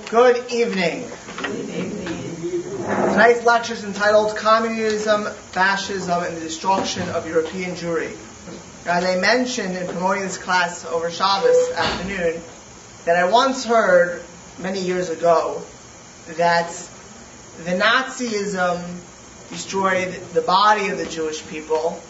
Good evening. Tonight's lecture is entitled Communism, Fascism, and the Destruction of European Jewry. As I mentioned in promoting this class over Shabbos afternoon, that I once heard many years ago that the Nazism destroyed the body of the Jewish people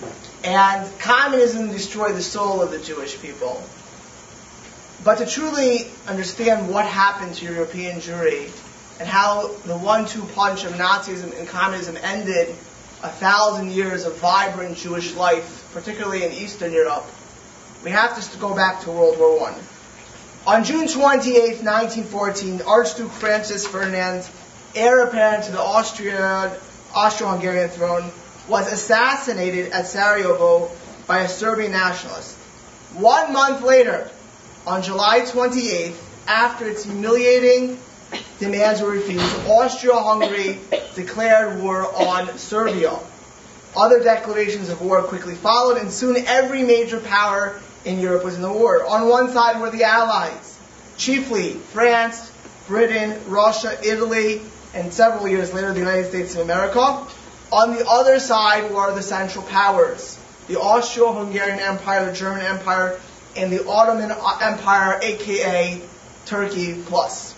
and communism destroyed the soul of the Jewish people. But to truly understand what happened to European Jewry and how the 1-2 punch of Nazism and communism ended 1,000 years of vibrant Jewish life, particularly in Eastern Europe, we have to go back to World War I. On June 28, 1914, Archduke Francis Ferdinand, heir apparent to the Austro-Hungarian throne, was assassinated at Sarajevo by a Serbian nationalist. 1 month later, on July 28th, after its humiliating demands were refused, Austria-Hungary declared war on Serbia. Other declarations of war quickly followed, and soon every major power in Europe was in the war. On one side were the Allies, chiefly France, Britain, Russia, Italy, and several years later the United States of America. On the other side were the Central Powers, the Austro-Hungarian Empire, the German Empire, and the Ottoman Empire, aka Turkey plus.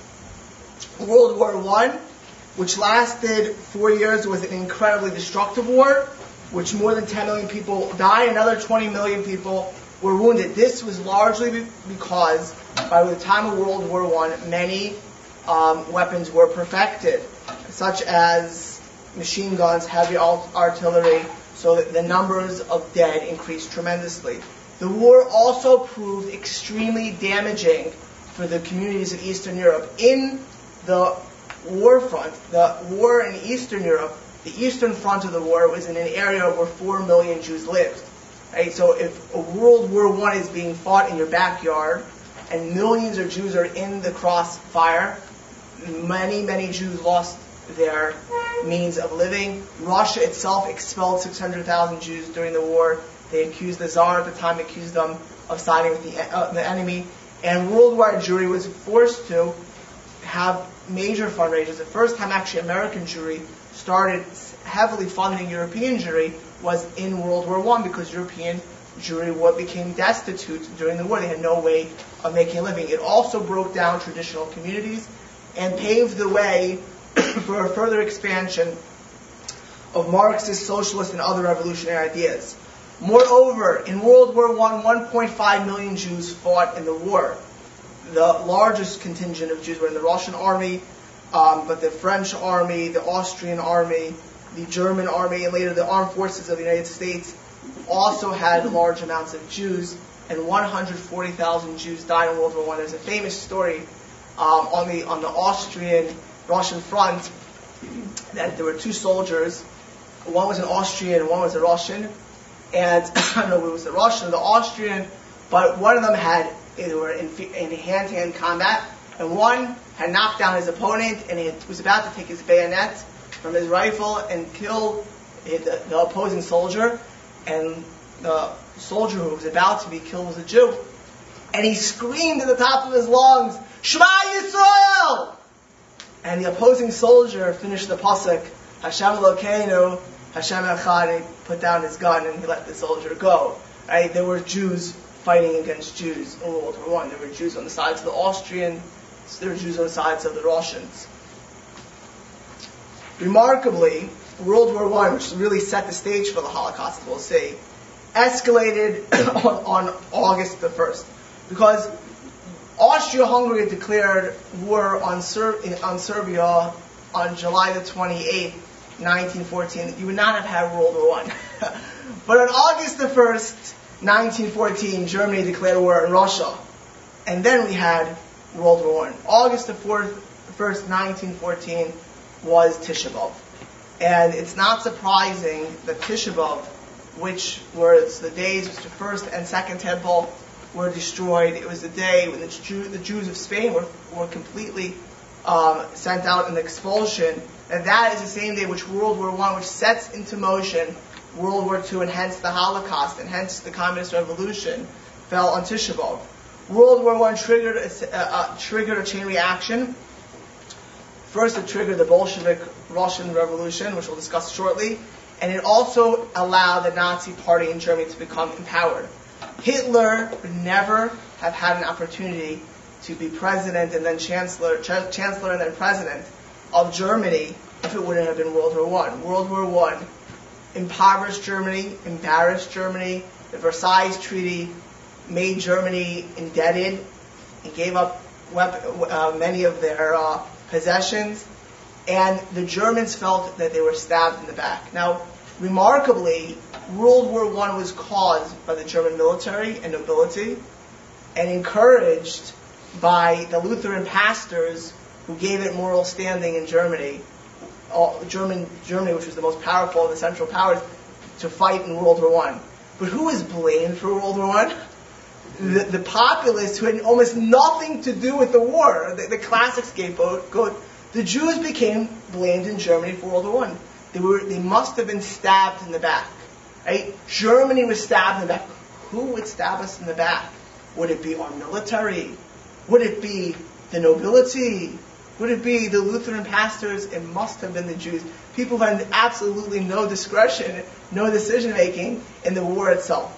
World War I, which lasted 4 years, was an incredibly destructive war, which more than 10 million people died, another 20 million people were wounded. This was largely because by the time of World War I, many weapons were perfected, such as machine guns, heavy artillery, so that the numbers of dead increased tremendously. The war also proved extremely damaging for the communities of Eastern Europe. In the war front, the war in Eastern Europe, the eastern front of the war was in an area where 4 million Jews lived. Right? So if a World War I is being fought in your backyard and millions of Jews are in the crossfire, many, many Jews lost their means of living. Russia itself expelled 600,000 Jews during the war. They accused the Tsar at the time, accused them of siding with the enemy. And worldwide Jewry was forced to have major fundraisers. The first time actually American Jewry started heavily funding European Jewry was in World War I, because European Jewry became destitute during the war. They had no way of making a living. It also broke down traditional communities and paved the way for a further expansion of Marxist, socialist, and other revolutionary ideas. Moreover, in World War I, 1.5 million Jews fought in the war. The largest contingent of Jews were in the Russian army, but the French army, the Austrian army, the German army, and later the armed forces of the United States also had large amounts of Jews, and 140,000 Jews died in World War I. There's a famous story on the Austrian-Russian front that there were two soldiers. One was an Austrian and one was a Russian. And I don't know if it was the Russian or the Austrian, but one of them they were in hand-to-hand combat, and one had knocked down his opponent, and he was about to take his bayonet from his rifle and kill the opposing soldier, and the soldier who was about to be killed was a Jew. And he screamed at the top of his lungs, "Shema Yisrael!" And the opposing soldier finished the pasuk, "Hashem Elokeinu, Hashem Echad," and he put down his gun and he let the soldier go. Right? There were Jews fighting against Jews in World War I. There were Jews on the sides of the Austrians. There were Jews on the sides of the Russians. Remarkably, World War I, which really set the stage for the Holocaust, we'll see, escalated on August the 1st. Because Austria-Hungary declared war on Serbia on July the 28th, 1914, you would not have had World War I. But on August the 1st, 1914, Germany declared war on Russia. And then we had World War I. August the 1st, 1914 was Tisha B'Av. And it's not surprising that Tisha B'Av, which was the days which the first and second temple were destroyed, it was the day when the Jews of Spain were completely sent out in expulsion. And that is the same day which World War I, which sets into motion World War II, and hence the Holocaust, and hence the Communist Revolution, fell on Tisha B'Av. World War I triggered a chain reaction First, it triggered the Bolshevik Russian Revolution, which we'll discuss shortly, and it also allowed the Nazi Party in Germany to become empowered. Hitler would never have had an opportunity to be president and then chancellor and then president of Germany if it wouldn't have been World War I. World War I impoverished Germany, embarrassed Germany. The Versailles Treaty made Germany indebted and gave up many of their possessions, and the Germans felt that they were stabbed in the back. Now, remarkably, World War I was caused by the German military and nobility and encouraged by the Lutheran pastors who gave it moral standing in Germany, Germany, which was the most powerful of the Central Powers, to fight in World War I. But who was blamed for World War I? The populace who had almost nothing to do with the war, the classic scapegoat. The Jews became blamed in Germany for World War I. They must have been stabbed in the back. Right? Germany was stabbed in the back. Who would stab us in the back? Would it be our military? Would it be the nobility? Would it be the Lutheran pastors? It must have been the Jews. People who had absolutely no discretion, no decision making in the war itself.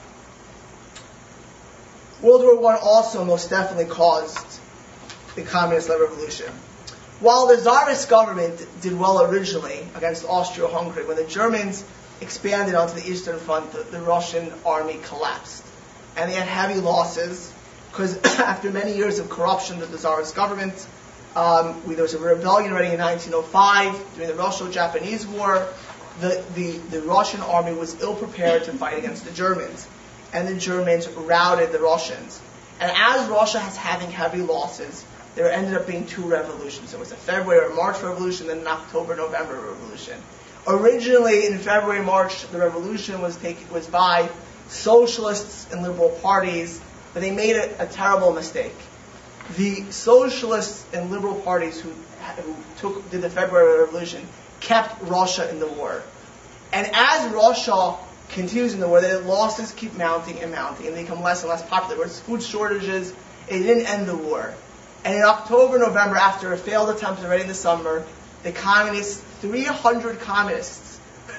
World War I also most definitely caused the communist-led revolution. While the Tsarist government did well originally against Austria-Hungary, when the Germans expanded onto the Eastern Front, the Russian army collapsed. And they had heavy losses, because after many years of corruption of the Tsarist government, there was a rebellion already in 1905 during the Russo-Japanese War. The Russian army was ill-prepared to fight against the Germans. And the Germans routed the Russians. And as Russia was having heavy losses, there ended up being two revolutions. There was a February or March revolution, then an October-November revolution. Originally, in February-March, the revolution was by socialists and liberal parties, but they made a terrible mistake. The socialists and liberal parties who did the February Revolution kept Russia in the war. And as Russia continues in the war, the losses keep mounting and mounting, and they become less and less popular. There was food shortages. It didn't end the war. And in October, November, after a failed attempt already in the summer, the communists, 300 communists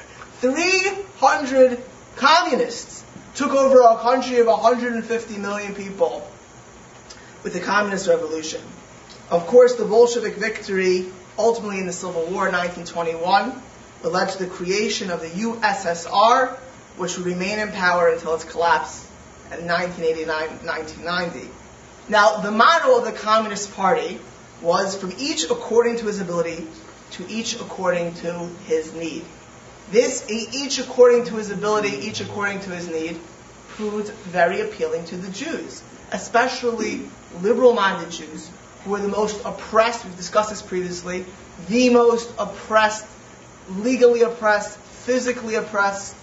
took over a country of 150 million people with the communist revolution. Of course, the Bolshevik victory, ultimately in the Civil War in 1921, led to the creation of the USSR, which would remain in power until its collapse in 1989-1990. Now, the motto of the Communist Party was, from each according to his ability, to each according to his need. This, each according to his ability, each according to his need, proved very appealing to the Jews, especially liberal-minded Jews, who were the most oppressed, we've discussed this previously, the most oppressed, legally oppressed, physically oppressed,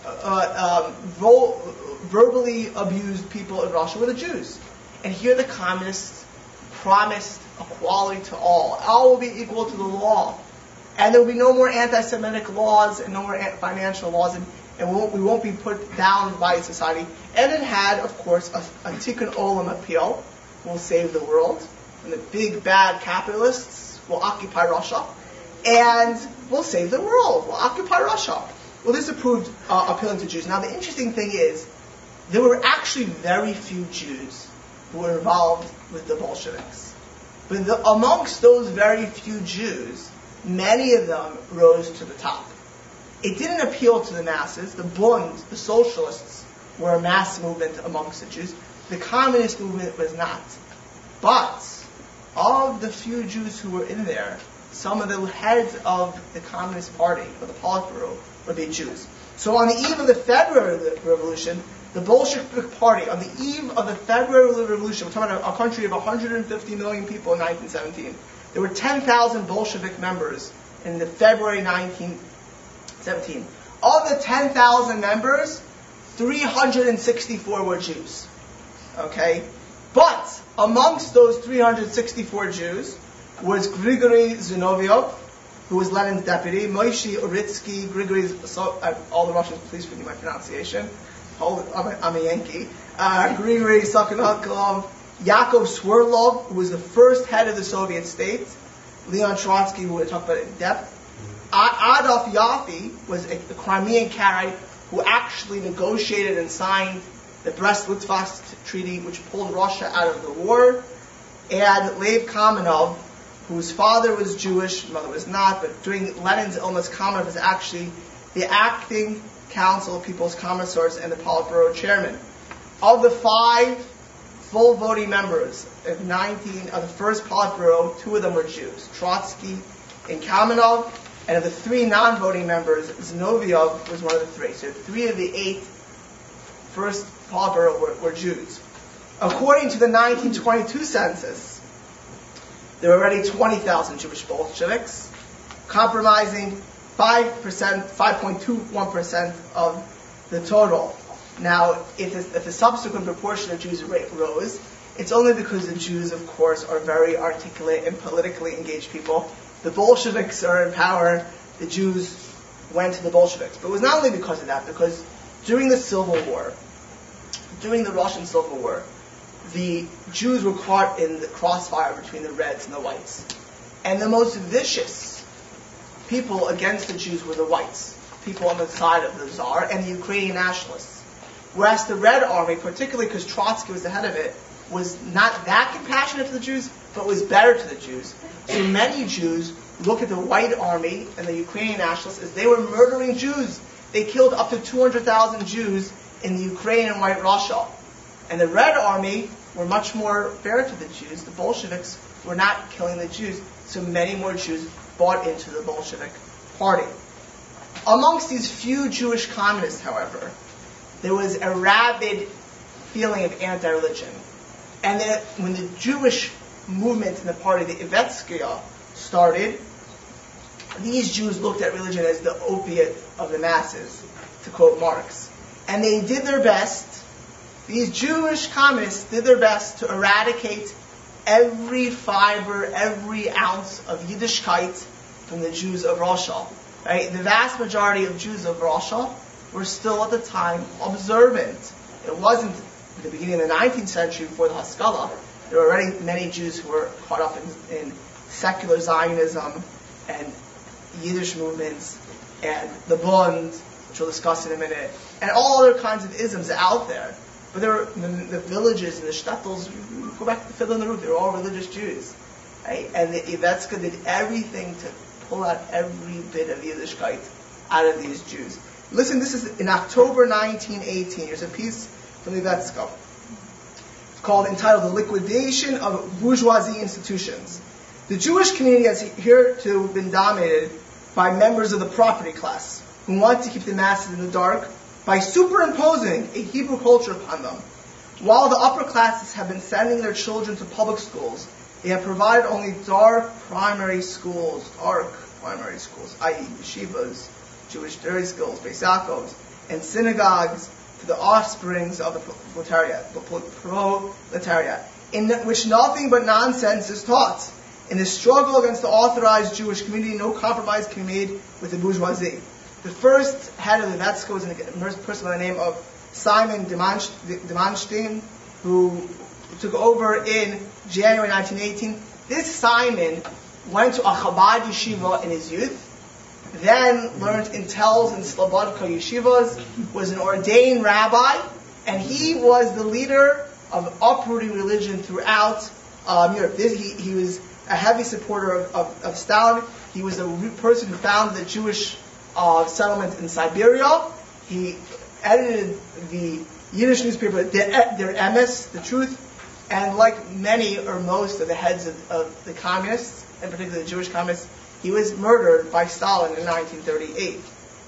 verbally abused people in Russia were the Jews. And here the communists promised equality to all. All will be equal to the law. And there will be no more anti-Semitic laws and no more financial laws, and we won't be put down by society. And it had, of course, a tikkun olam appeal. We'll save the world. And the big bad capitalists will occupy Russia. And we'll save the world. We'll occupy Russia. Well, this proved appealing to Jews. Now, the interesting thing is, there were actually very few Jews who were involved with the Bolsheviks. But amongst those very few Jews, many of them rose to the top. It didn't appeal to the masses. The Bund, the socialists, were a mass movement amongst the Jews. The communist movement was not. But of the few Jews who were in there, some of the heads of the Communist Party, or the Politburo, would be Jews. So on the eve of the February Revolution, the Bolshevik Party, on the eve of the February Revolution, we're talking about a country of 150 million people in 1917, there were 10,000 Bolshevik members in the February 1917. Of the 10,000 members, 364 were Jews. Okay? But amongst those 364 Jews was Grigory Zinoviev, who was Lenin's deputy, Moshe Uritsky, all the Russians, please forgive my pronunciation, I'm a Yankee, Grigory Sakhanovkov, Yakov Swirlov, who was the first head of the Soviet state, Leon Trotsky, who we'll talk about in depth. Adolf Yaffe was a Crimean Karaite who actually negotiated and signed the Brest-Litovsk Treaty, which pulled Russia out of the war. And Lev Kamenov, whose father was Jewish, mother was not, but during Lenin's illness, Kamenov was actually the acting Council of People's Commissars and the Politburo chairman. Of the 5 full voting members of the first Politburo, 2 of them were Jews, Trotsky and Kamenov. And of the 3 non-voting members, Zinoviev was one of the 3. So 3 of the 8 first Politburo were Jews. According to the 1922 census, there were already 20,000 Jewish Bolsheviks, comprising 5.21% of the total. Now, if the subsequent proportion of Jews rose, it's only because the Jews, of course, are very articulate and politically engaged people. The Bolsheviks are in power, the Jews went to the Bolsheviks. But it was not only because of that, because during the Civil War, during the Russian Civil War, the Jews were caught in the crossfire between the Reds and the Whites. And the most vicious people against the Jews were the Whites, people on the side of the Tsar and the Ukrainian nationalists. Whereas the Red Army, particularly because Trotsky was the head of it, was not that compassionate to the Jews, but was better to the Jews. So many Jews look at the White Army and the Ukrainian nationalists as they were murdering Jews. They killed up to 200,000 Jews in the Ukraine and White Russia. And the Red Army were much more fair to the Jews. The Bolsheviks were not killing the Jews, so many more Jews bought into the Bolshevik party. Amongst these few Jewish communists, however, there was a rabid feeling of anti-religion. And then when the Jewish movement in the party, the Ivetskaya, started, these Jews looked at religion as the opiate of the masses, to quote Marx. And they did their best, these Jewish communists did their best to eradicate every fiber, every ounce of Yiddishkeit from the Jews of Russia. Right? The vast majority of Jews of Russia were still at the time observant. It wasn't at the beginning of the 19th century before the Haskalah. There were already many Jews who were caught up in secular Zionism and Yiddish movements and the Bund, which we'll discuss in a minute, and all other kinds of isms out there. But there were the villages and the shtetls, go back to the Fiddler on the Roof, they were all religious Jews. Right? And the Ivetska did everything to pull out every bit of Yiddishkeit out of these Jews. Listen, this is in October 1918. Here's a piece from the Ivetska. It's called, entitled The Liquidation of Bourgeoisie Institutions. The Jewish community has hitherto been dominated by members of the property class, who want to keep the masses in the dark by superimposing a Hebrew culture upon them. While the upper classes have been sending their children to public schools, they have provided only dark primary schools, i.e. yeshivas, Jewish day schools, Beis Yaakovs, and synagogues to the offsprings of the proletariat, in which nothing but nonsense is taught. In the struggle against the authorized Jewish community, no compromise can be made with the bourgeoisie. The first head of the Ivetska was a person by the name of Simon Dimanstein, who took over in January 1918. This Simon went to a Chabad yeshiva in his youth, then learned in Telz and Slobodka yeshivas, was an ordained rabbi, and he was the leader of uprooting religion throughout Europe. He was a heavy supporter of Stalin. He was the person who founded the Jewish settlement in Siberia. He edited the Yiddish newspaper Der Emes, The Truth, and like many or most of the heads of the communists, and particularly the Jewish communists, he was murdered by Stalin in 1938.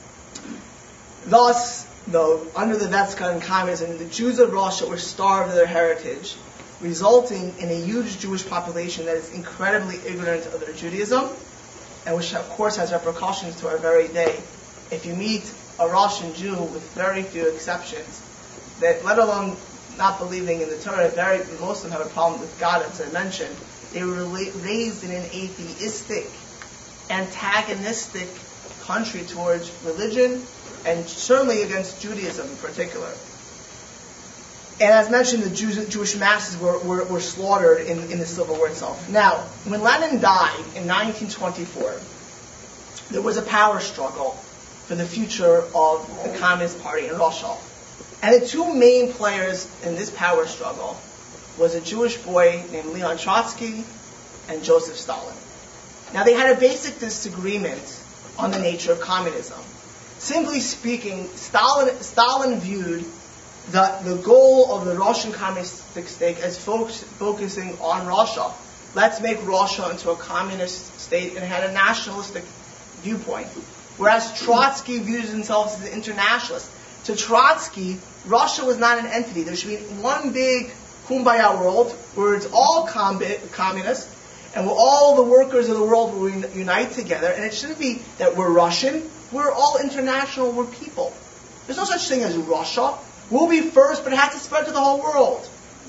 Thus, though, under the Ivetska and communism, the Jews of Russia were starved of their heritage, resulting in a huge Jewish population that is incredibly ignorant of their Judaism, and which, of course, has repercussions to our very day. If you meet a Russian Jew, with very few exceptions, that let alone not believing in the Torah, most of them have a problem with God, as I mentioned. They were raised in an atheistic, antagonistic country towards religion, and certainly against Judaism in particular. And as mentioned, the Jewish masses were slaughtered in the Civil War itself. Now, when Lenin died in 1924, there was a power struggle for the future of the Communist Party in Russia. And the two main players in this power struggle was a Jewish boy named Leon Trotsky and Joseph Stalin. Now, they had a basic disagreement on the nature of communism. Simply speaking, Stalin viewed the goal of the Russian communistic state as focusing on Russia. Let's make Russia into a communist state, and had a nationalistic viewpoint. Whereas Trotsky views himself as an internationalist. To Trotsky, Russia was not an entity. There should be one big kumbaya world where it's all communist, and where all the workers of the world will unite together. And it shouldn't be that we're Russian. We're all international. We're people. There's no such thing as Russia. We'll be first, but it has to spread to the whole world.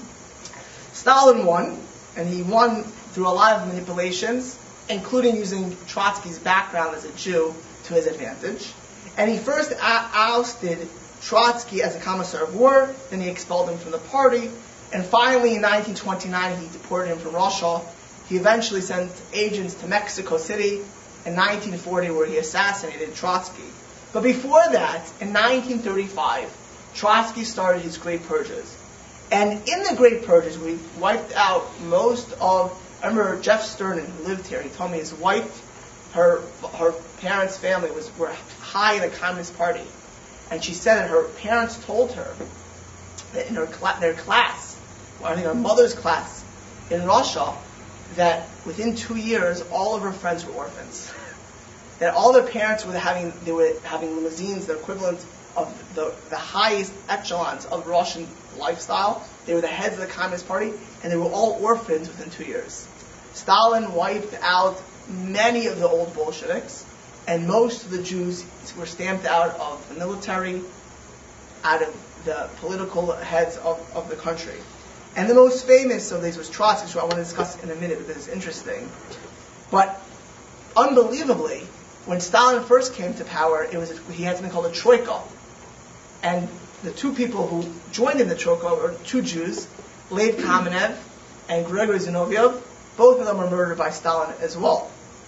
Stalin won, and he won through a lot of manipulations, including using Trotsky's background as a Jew to his advantage. And he first ousted Trotsky as a commissar of war, then he expelled him from the party, and finally in 1929 he deported him from Russia. He eventually sent agents to Mexico City in 1940 where he assassinated Trotsky. But before that, in 1935, Trotsky started his Great Purges. And in the Great Purges, we wiped out most of, I remember Jeff Sternin, who lived here, he told me his wife, her parents' family were high in the Communist Party. And she said that her parents told her that in their class, I think her mother's class in Russia, that within 2 years, all of her friends were orphans. That all their parents were having limousines, the equivalent of the highest echelons of Russian lifestyle. They were the heads of the Communist Party, and they were all orphans within 2 years. Stalin wiped out many of the old Bolsheviks, and most of the Jews were stamped out of the military, out of the political heads of the country. And the most famous of these was Trotsky, which I want to discuss in a minute because it's interesting. But unbelievably, when Stalin first came to power, he had something called a troika. And the two people who joined in the troika were two Jews, Lev Kamenev and Grigory Zinoviev. Both of them were murdered by Stalin as well.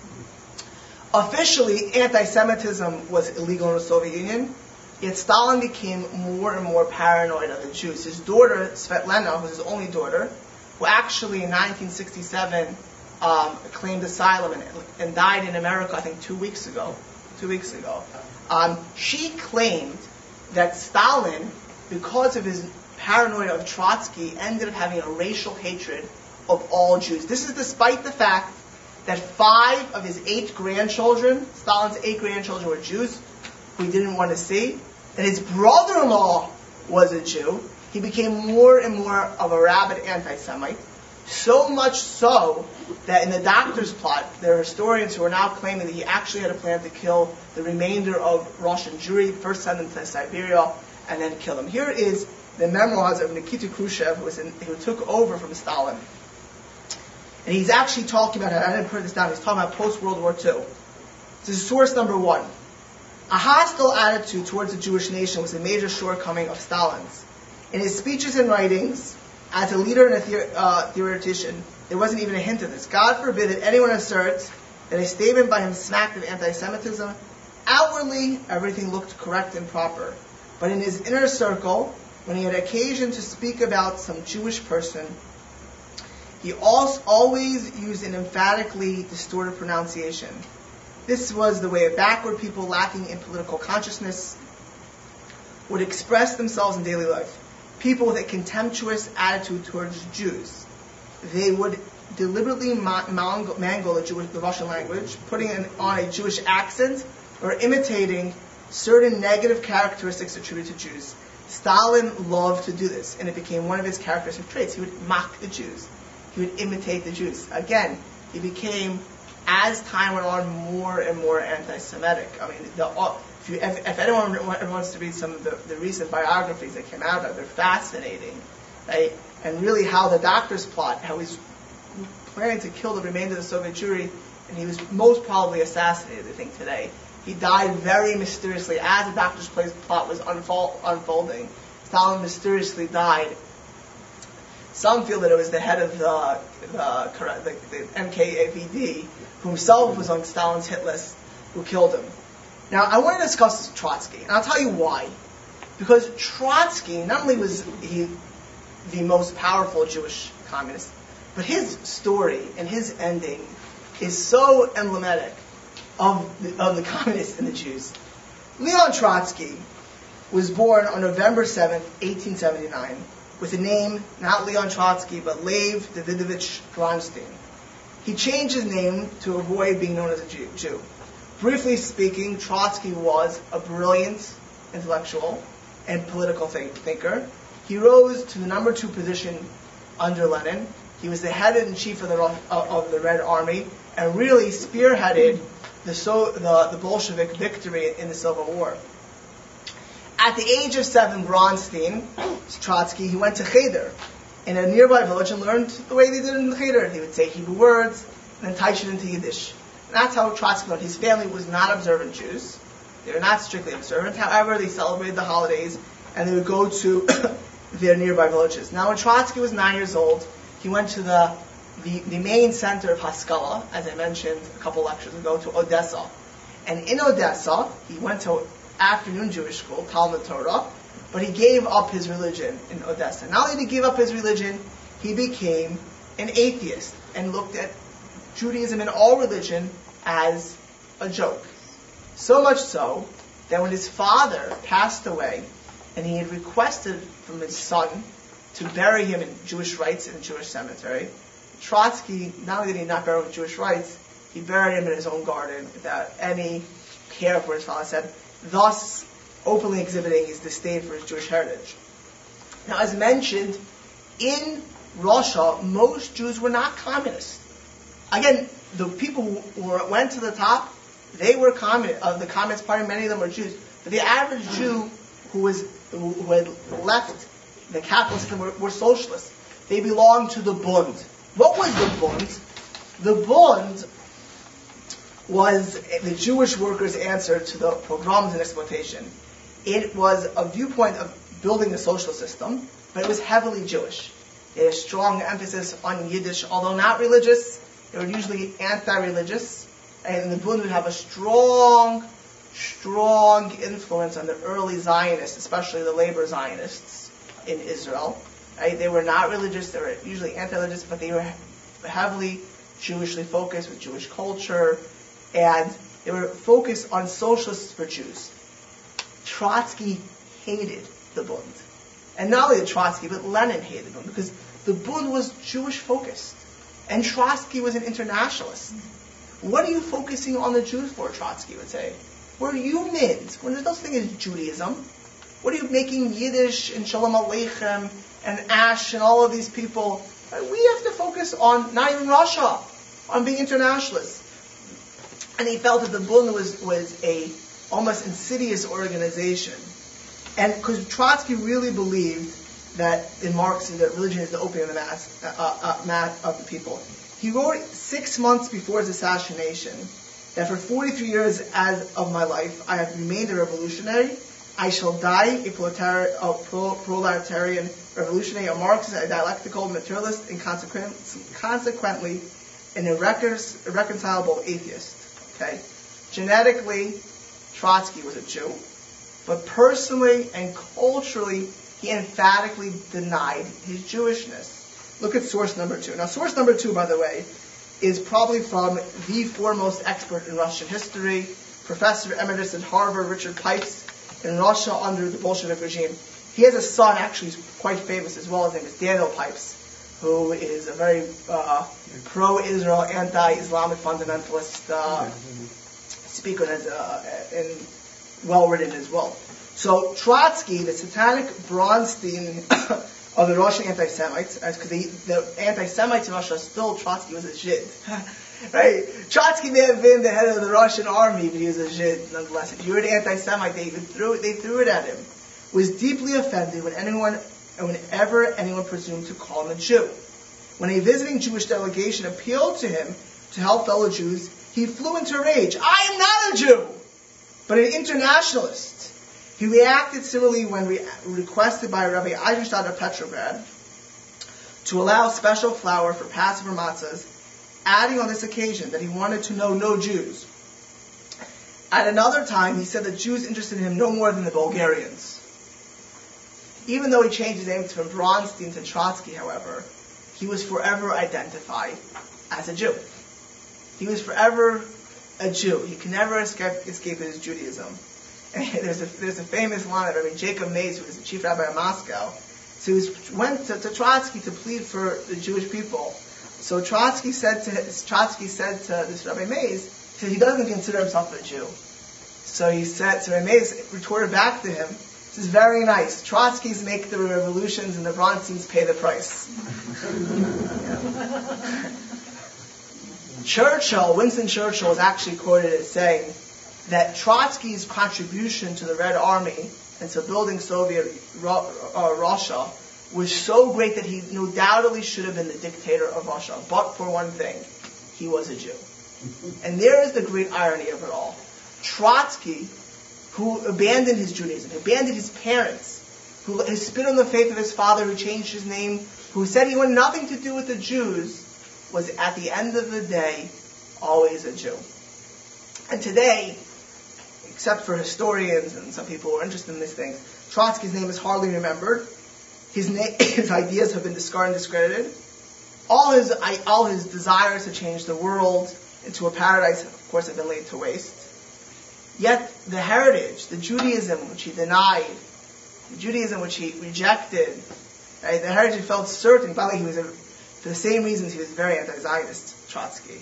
Officially, anti-Semitism was illegal in the Soviet Union, yet Stalin became more and more paranoid of the Jews. His daughter, Svetlana, who was his only daughter, who actually in 1967 claimed asylum and died in America, I think 2 weeks ago. She claimed that Stalin, because of his paranoia of Trotsky, ended up having a racial hatred of all Jews. This is despite the fact that 5 of his 8 grandchildren, Stalin's 8 grandchildren, were Jews who he didn't want to see. That his brother-in-law was a Jew. He became more and more of a rabid anti-Semite. So much so that in the Doctor's Plot, there are historians who are now claiming that he actually had a plan to kill the remainder of Russian Jewry, first send them to Siberia, and then kill them. Here is the memoirs of Nikita Khrushchev, who took over from Stalin. And he's actually talking about, I didn't put this down, he's talking about post-World War II. This is source number 1. A hostile attitude towards the Jewish nation was a major shortcoming of Stalin's. In his speeches and writings, as a leader and a theoretician, there wasn't even a hint of this. God forbid that anyone asserts that a statement by him smacked of anti-Semitism. Outwardly, everything looked correct and proper. But in his inner circle, when he had occasion to speak about some Jewish person, he always used an emphatically distorted pronunciation. This was the way backward people lacking in political consciousness would express themselves in daily life. People with a contemptuous attitude towards Jews. They would deliberately mangle the Russian language, putting on a Jewish accent, or imitating certain negative characteristics attributed to Jews. Stalin loved to do this, and it became one of his characteristic traits. He would mock the Jews. He would imitate the Jews. Again, he became, as time went on, more and more anti-Semitic. I mean, if anyone wants to read some of the recent biographies that came out of it, they're fascinating, right? And really how the Doctor's Plot, how he's planning to kill the remainder of the Soviet Jewry, and he was most probably assassinated, I think, today. He died very mysteriously as the Doctor's Plot was unfolding. Stalin mysteriously died Some feel that it was the head of the NKVD, who himself was on Stalin's hit list, who killed him. Now, I want to discuss Trotsky, and I'll tell you why. Because Trotsky, not only was he the most powerful Jewish communist, but his story and his ending is so emblematic of the communists and the Jews. Leon Trotsky was born on November 7th, 1879, with a name not Leon Trotsky, but Lev Davidovich Bronstein. He changed his name to avoid being known as a Jew. Briefly speaking, Trotsky was a brilliant intellectual and political thinker. He rose to the number 2 position under Lenin. He was the head-in-chief of the Red Army and really spearheaded the Bolshevik victory in the Civil War. At the age of 7, Bronstein, Trotsky, he went to Cheder in a nearby village and learned the way they did in the Cheder. He would say Hebrew words and then touch it into Yiddish. And that's how Trotsky learned. His family was not observant Jews. They were not strictly observant. However, they celebrated the holidays and they would go to their nearby villages. Now, when Trotsky was 9 years old, he went to the main center of Haskalah, as I mentioned a couple lectures ago, to Odessa. And in Odessa, he went to afternoon Jewish school, Talmud Torah, but he gave up his religion in Odessa. Not only did he give up his religion, he became an atheist and looked at Judaism and all religion as a joke. So much so that when his father passed away and he had requested from his son to bury him in Jewish rites in a Jewish cemetery, Trotsky, not only did he not bury him with Jewish rites, he buried him in his own garden without any care for his father said, thus openly exhibiting his disdain for his Jewish heritage. Now, as mentioned, in Russia, most Jews were not communists. Again, the people who went to the top, they were of the Communist Party, many of them were Jews. But the average Jew who had left the capitalist system were socialists. They belonged to the Bund. What was the Bund? The Bund was the Jewish workers' answer to the pogroms and exploitation. It was a viewpoint of building a social system, but it was heavily Jewish. It had a strong emphasis on Yiddish, although not religious. They were usually anti-religious, and the Bund would have a strong influence on the early Zionists, especially the labor Zionists in Israel. Right? They were not religious, they were usually anti-religious, but they were heavily Jewishly focused with Jewish culture, and they were focused on socialists for Jews. Trotsky hated the Bund. And not only did Trotsky, but Lenin hated the Bund, because the Bund was Jewish focused. And Trotsky was an internationalist. What are you focusing on the Jews for, Trotsky would say? We're humans. When there's no such thing as Judaism. What are you making Yiddish and Shalom Aleichem and Ash and all of these people? We have to focus on, not even Russia, on being internationalists. And he felt that the Bund was a almost insidious organization. And because Trotsky really believed that in Marxism that religion is the opium of the mass of the people. He wrote 6 months before his assassination that for 43 years as of my life I have remained a revolutionary. I shall die a proletarian revolutionary, a Marxist, a dialectical materialist, and consequently an irreconcilable atheist. Okay, genetically, Trotsky was a Jew, but personally and culturally, he emphatically denied his Jewishness. Look at source number 2. Now, source number 2, by the way, is probably from the foremost expert in Russian history, Professor Emeritus at Harvard, Richard Pipes, in Russia under the Bolshevik regime. He has a son, actually, who's quite famous as well. His name is Daniel Pipes, who is a very pro-Israel, anti-Islamic fundamentalist speaker and well-written as well. So Trotsky, the satanic Bronstein of the Russian anti-Semites, because the anti-Semites in Russia still Trotsky was a Žid. Right? Trotsky may have been the head of the Russian army, but he was a Žid nonetheless. If you were an anti-Semite, they threw it at him. Was deeply offended whenever anyone presumed to call him a Jew. When a visiting Jewish delegation appealed to him to help fellow Jews, he flew into rage. I am not a Jew, but an internationalist. He reacted similarly when requested by Rabbi Eisenstadt of Petrograd to allow special flour for Passover matzahs, adding on this occasion that he wanted to know no Jews. At another time, he said that Jews interested him no more than the Bulgarians. Even though he changed his name from Bronstein to Trotsky, however, he was forever identified as a Jew. He was forever a Jew. He could never escape his Judaism. And there's a famous line of Rabbi Jacob Mays, who was the chief rabbi of Moscow. So he went to Trotsky to plead for the Jewish people. So Trotsky said to this Rabbi Mays, he doesn't consider himself a Jew. So Rabbi Mays retorted back to him, this is very nice. Trotskys make the revolutions and the Bronsteins pay the price. Winston Churchill is actually quoted as saying that Trotsky's contribution to the Red Army and to building Soviet Russia was so great that he no doubtedly should have been the dictator of Russia. But for one thing, he was a Jew. And there is the great irony of it all. Trotsky, who abandoned his Judaism, abandoned his parents, who spit on the faith of his father, who changed his name, who said he wanted nothing to do with the Jews, was at the end of the day always a Jew. And today, except for historians and some people who are interested in these things, Trotsky's name is hardly remembered. His ideas have been discarded and discredited. All his desires to change the world into a paradise, of course, have been laid to waste. Yet the heritage, the Judaism which he denied, the Judaism which he rejected, right, the heritage he felt certain. By the way, for the same reasons he was very anti-Zionist, Trotsky.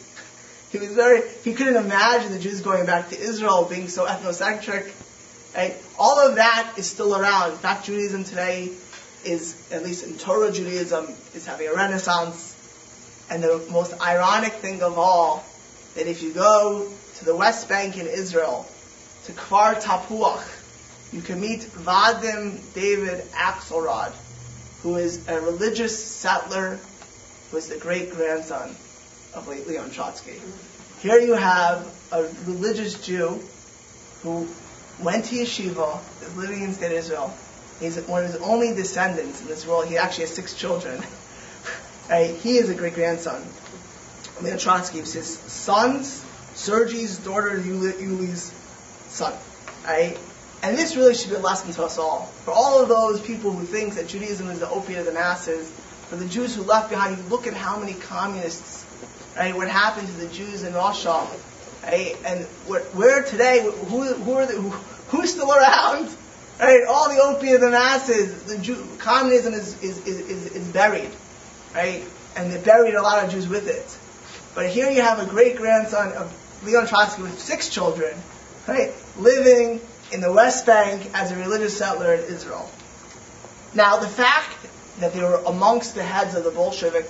He couldn't imagine the Jews going back to Israel, being so ethnocentric. Right? All of that is still around. In fact, Judaism today is, at least in Torah Judaism, is having a renaissance. And the most ironic thing of all, that if you go to the West Bank in Israel, to Kfar Tapuach, you can meet Vadim David Axelrod, who is a religious settler, who is the great-grandson of Leon Trotsky. Here you have a religious Jew who went to yeshiva, is living in state Israel. He's one of his only descendants in this world. He actually has 6 children. Right? He is a great-grandson of Leon Trotsky. It's his son's, Sergei's daughter, Yuli's son. Right? And this really should be a lesson to us all. For all of those people who think that Judaism is the opiate of the masses, for the Jews who left behind, you look at how many communists, right, what happened to the Jews in Russia, right, and where today, who's still around, right? All the opiate of the masses, communism is buried, right, and they buried a lot of Jews with it. But here you have a great-grandson of Leon Trotsky with 6 children, right, living in the West Bank as a religious settler in Israel. Now, the fact that they were amongst the heads of the Bolshevik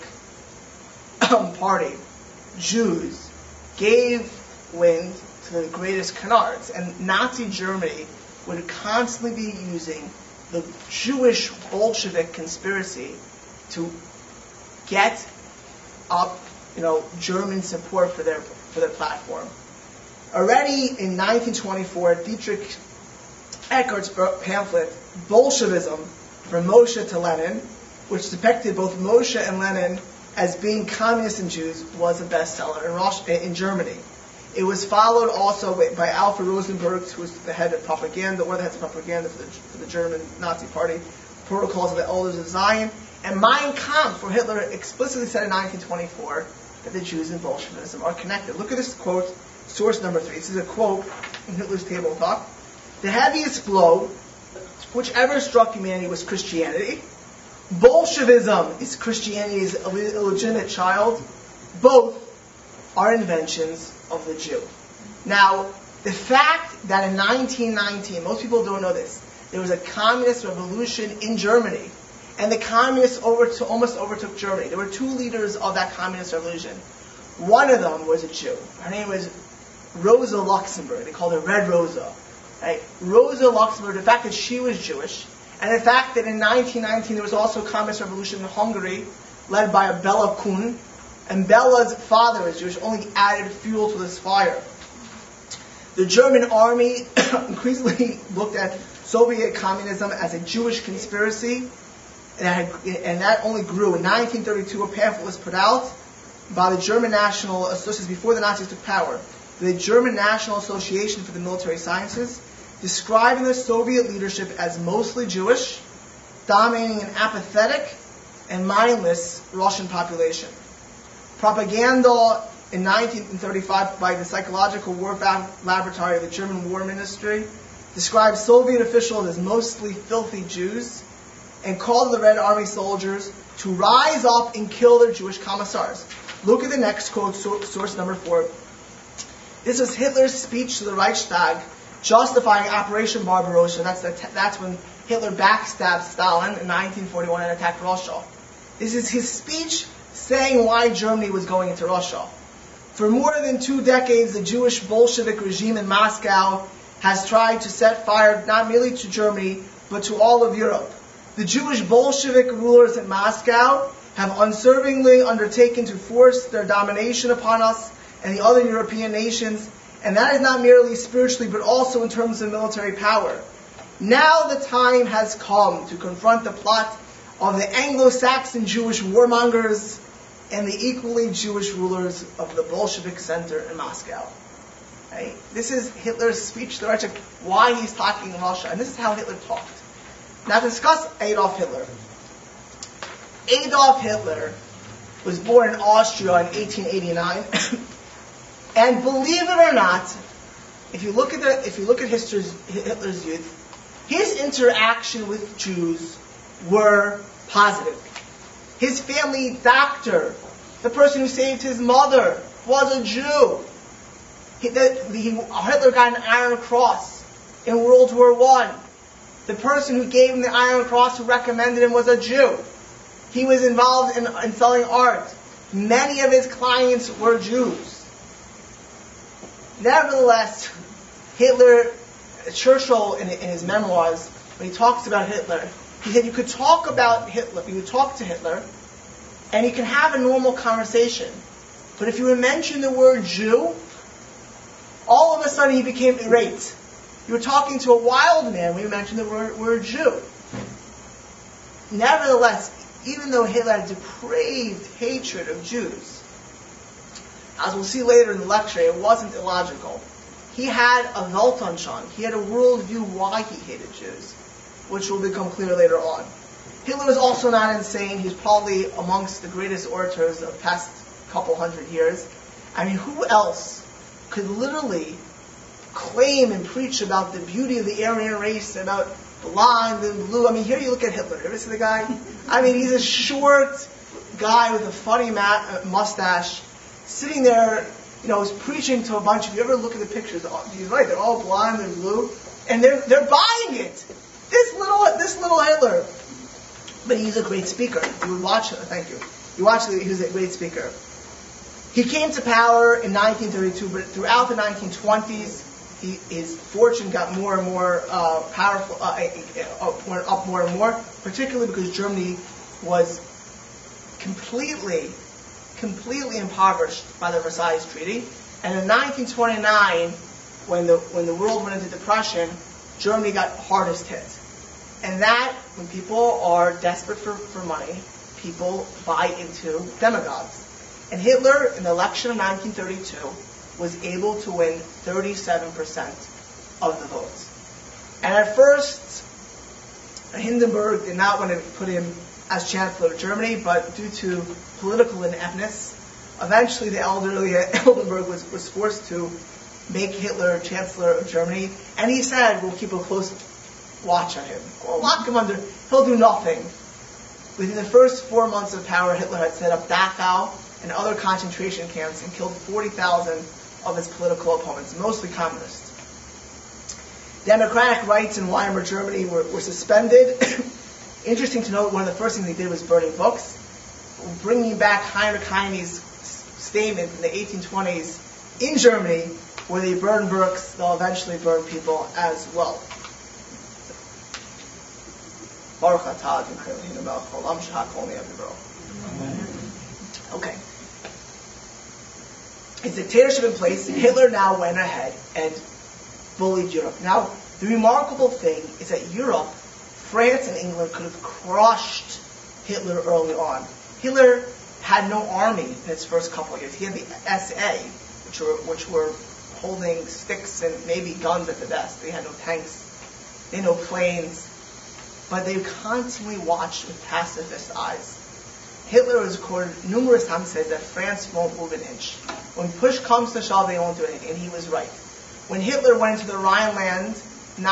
party, Jews, gave wind to the greatest canards. And Nazi Germany would constantly be using the Jewish Bolshevik conspiracy to get up, German support for their platform. Already in 1924, Dietrich Eckart's pamphlet, Bolshevism, From Moshe to Lenin, which depicted both Moshe and Lenin as being communists and Jews, was a bestseller in Germany. It was followed also by Alfred Rosenberg, who was the head of propaganda, or the head of propaganda for the German Nazi Party, Protocols of the Elders of Zion, and Mein Kampf, where Hitler explicitly said in 1924 that the Jews and Bolshevism are connected. Look at this quote, source number 3. This is a quote in Hitler's Table Talk. The heaviest blow, whichever struck humanity, was Christianity. Bolshevism is Christianity's illegitimate child. Both are inventions of the Jew. Now, the fact that in 1919, most people don't know this, there was a communist revolution in Germany, and the communists almost overtook Germany. There were 2 leaders of that communist revolution. One of them was a Jew. Her name was Rosa Luxemburg. They called her Red Rosa. Right? Rosa Luxemburg, the fact that she was Jewish, and the fact that in 1919 there was also a communist revolution in Hungary, led by a Bela Kun, and Bela's father is Jewish, only added fuel to this fire. The German army increasingly looked at Soviet communism as a Jewish conspiracy, and that only grew. In 1932, a pamphlet was put out by the German National Association, before the Nazis took power, the German National Association for the Military Sciences, describing the Soviet leadership as mostly Jewish, dominating an apathetic and mindless Russian population. Propaganda in 1935 by the Psychological Warfare Laboratory of the German War Ministry described Soviet officials as mostly filthy Jews and called the Red Army soldiers to rise up and kill their Jewish commissars. Look at the next quote, source number 4. This was Hitler's speech to the Reichstag justifying Operation Barbarossa. That's when Hitler backstabbed Stalin in 1941 and attacked Russia. This is his speech saying why Germany was going into Russia. For more than 2 decades, the Jewish Bolshevik regime in Moscow has tried to set fire not merely to Germany, but to all of Europe. The Jewish Bolshevik rulers in Moscow have unswervingly undertaken to force their domination upon us and the other European nations, and that is not merely spiritually, but also in terms of military power. Now the time has come to confront the plot of the Anglo-Saxon Jewish warmongers and the equally Jewish rulers of the Bolshevik center in Moscow. Right? This is Hitler's speech to the Reichstag, why he's talking in Russia, and this is how Hitler talked. Now to discuss Adolf Hitler. Adolf Hitler was born in Austria in 1889, and believe it or not, if you look at Hitler's youth, his interaction with Jews were positive. His family doctor, the person who saved his mother, was a Jew. Hitler got an Iron Cross in World War I. The person who gave him the Iron Cross, who recommended him, was a Jew. He was involved in selling art. Many of his clients were Jews. Nevertheless, Churchill in his memoirs, when he talks about Hitler, he said you could talk about Hitler, you would talk to Hitler, and you can have a normal conversation. But if you would mention the word Jew, all of a sudden he became irate. You were talking to a wild man when you mentioned the word Jew. Nevertheless, even though Hitler had depraved hatred of Jews, as we'll see later in the lecture, it wasn't illogical. He had a Weltanschauung. He had a worldview why he hated Jews, which will become clear later on. Hitler was also not insane. He was probably amongst the greatest orators of the past couple hundred years. I mean, who else could literally claim and preach about the beauty of the Aryan race, about blonde and blue? I mean, here you look at Hitler. You ever see the guy? I mean, he's a short guy with a funny mustache, sitting there, is preaching to a bunch of you. Ever look at the pictures? He's right, they're all blonde and blue, and they're buying it. This little Hitler. But he's a great speaker. You would watch it. Thank you. You watch it. He was a great speaker. He came to power in 1932, but throughout the 1920s, his fortune got more and more powerful, went up more and more, particularly because Germany was completely impoverished by the Versailles Treaty. And in 1929, when the world went into depression, Germany got hardest hit. And that, when people are desperate for money, people buy into demagogues. And Hitler, in the election of 1932, was able to win 37% of the votes. And at first, Hindenburg did not want to put him as Chancellor of Germany, but due to political ineptness, eventually the elderly Hindenburg was forced to make Hitler Chancellor of Germany. And he said, we'll keep a close watch on him. We'll lock him under. He'll do nothing. Within the first 4 months of power, Hitler had set up Dachau and other concentration camps and killed 40,000 of his political opponents, mostly communists. Democratic rights in Weimar Germany were suspended. Interesting to note, one of the first things they did was burning books, bringing back Heinrich Heine's statement in the 1820s in Germany, where they burn books, they'll eventually burn people as well. Baruch atah Adonai melech haolam shehakol nהיה b'dvaro. Okay. His dictatorship in place, Hitler now went ahead and bullied Europe. Now, the remarkable thing is that Europe, France and England, could have crushed Hitler early on. Hitler had no army in his first couple of years. He had the SA, which were holding sticks and maybe guns at the best. They had no tanks, they had no planes, but they constantly watched with pacifist eyes. Hitler was recorded numerous times says that France won't move an inch. When push comes to shove, they won't do anything, and he was right. When Hitler went into the Rhineland in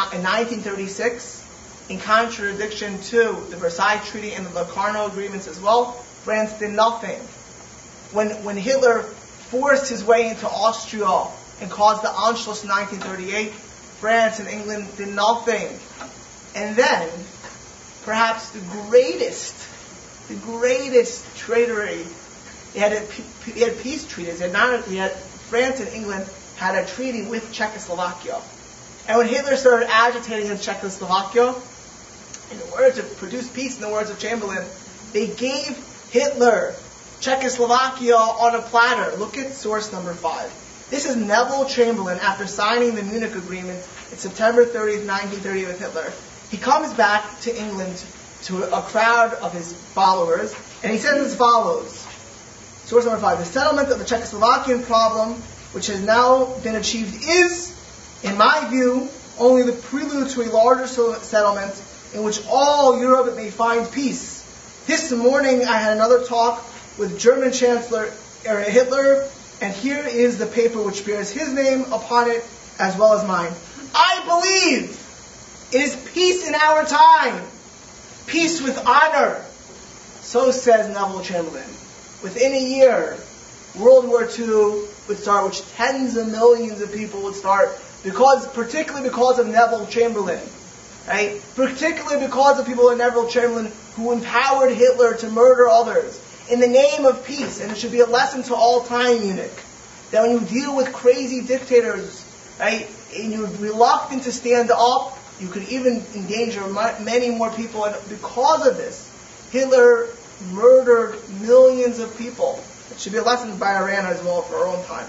1936, in contradiction to the Versailles Treaty and the Locarno agreements as well, France did nothing. When Hitler forced his way into Austria and caused the Anschluss in 1938, France and England did nothing. And then, perhaps the greatest traitorry, he had peace treaties. France and England had a treaty with Czechoslovakia. And when Hitler started agitating against Czechoslovakia, in order to produce peace, in the words of Chamberlain, they gave Hitler Czechoslovakia on a platter. Look at source number 5. This is Neville Chamberlain after signing the Munich Agreement in September 30th, 1930 with Hitler. He comes back to England to a crowd of his followers, and he says as follows. Source number 5. The settlement of the Czechoslovakian problem, which has now been achieved, is, in my view, only the prelude to a larger settlement in which all Europe may find peace. This morning I had another talk with German Chancellor Hitler, and here is the paper which bears his name upon it as well as mine. I believe it is peace in our time, peace with honor. So says Neville Chamberlain. Within a year, World War II would start, which tens of millions of people would start, particularly because of Neville Chamberlain. Right? Particularly because of people like Neville Chamberlain who empowered Hitler to murder others in the name of peace. And it should be a lesson to all time, Munich, that when you deal with crazy dictators, right, and you're reluctant to stand up, you could even endanger many more people. And because of this, Hitler murdered millions of people. It should be a lesson by Iran as well for our own time.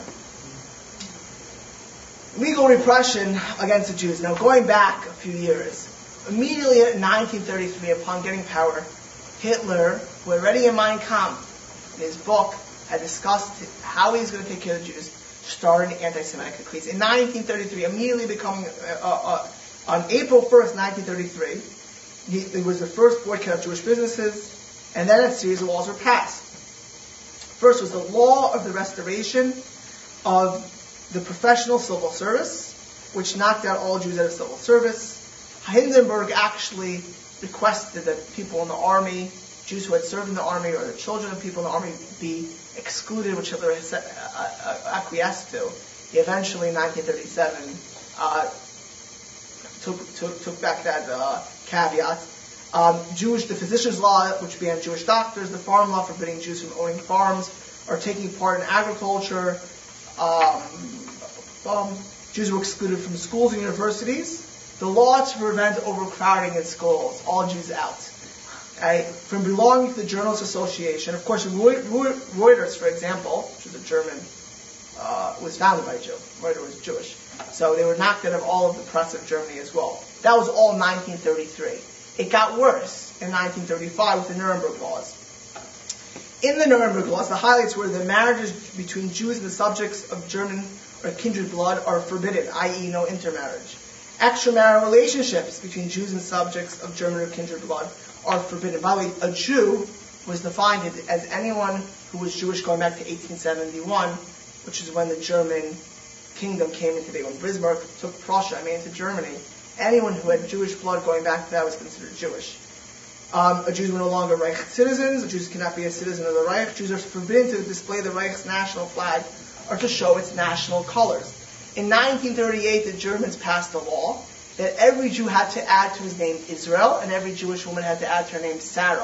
Legal repression against the Jews. Now, going back a few years, immediately in 1933, upon getting power, Hitler, who already in Mein Kampf, in his book, had discussed how he was going to take care of the Jews, started anti-Semitic decrees. In 1933, immediately becoming, on April 1st, 1933, there was the first boycott of Jewish businesses, and then a series of laws were passed. First was the law of the restoration of the professional civil service, which knocked out all Jews out of civil service. Hindenburg actually requested that people in the army, Jews who had served in the army or the children of people in the army, be excluded, which Hitler acquiesced to. He eventually, in 1937, took back that caveat. The physician's law, which banned Jewish doctors, the farm law forbidding Jews from owning farms or taking part in agriculture. Jews were excluded from schools and universities. The law to prevent overcrowding in schools, all Jews out. Right? From belonging to the Journalists Association, of course, Reuters, for example, which is a German, was founded by a Jew. Reuters was Jewish. So they were knocked out of all of the press of Germany as well. That was all 1933. It got worse in 1935 with the Nuremberg Laws. In the Nuremberg Laws, the highlights were the marriages between Jews and the subjects of German or kindred blood are forbidden, i.e. no intermarriage. Extramarital relationships between Jews and subjects of German or kindred blood are forbidden. By the way, a Jew was defined as anyone who was Jewish going back to 1871, which is when the German kingdom came into being. When Bismarck took Prussia, into Germany, anyone who had Jewish blood going back to that was considered Jewish. Jews were no longer Reich citizens. Jews cannot be a citizen of the Reich. Jews are forbidden to display the Reich's national flag or to show its national colors. In 1938, the Germans passed a law that every Jew had to add to his name Israel, and every Jewish woman had to add to her name Sarah.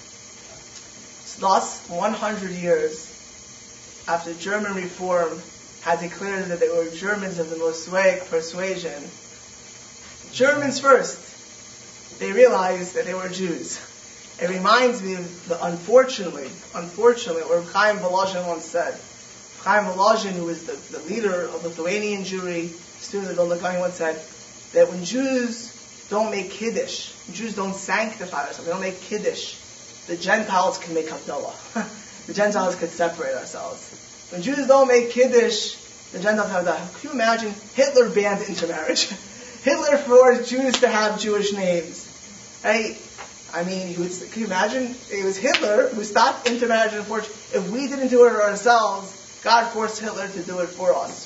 Thus, 100 years after German reform had declared that they were Germans of the Mosaic persuasion, Germans first, they realized that they were Jews. It reminds me of unfortunately, what Chaim Volozhin once said. Chaim Volozhin, who was the leader of Lithuanian Jewry, student of Vilna Gaon, once said that when Jews don't make Kiddush, when Jews don't sanctify themselves, they don't make Kiddush, the Gentiles can make Havdalah. The Gentiles could separate ourselves. When Jews don't make Kiddush, the Gentiles have that. Can you imagine? Hitler banned intermarriage. Hitler forced Jews to have Jewish names. Right? I mean, can you imagine? It was Hitler who stopped intermarriage and forged. If we didn't do it ourselves, God forced Hitler to do it for us.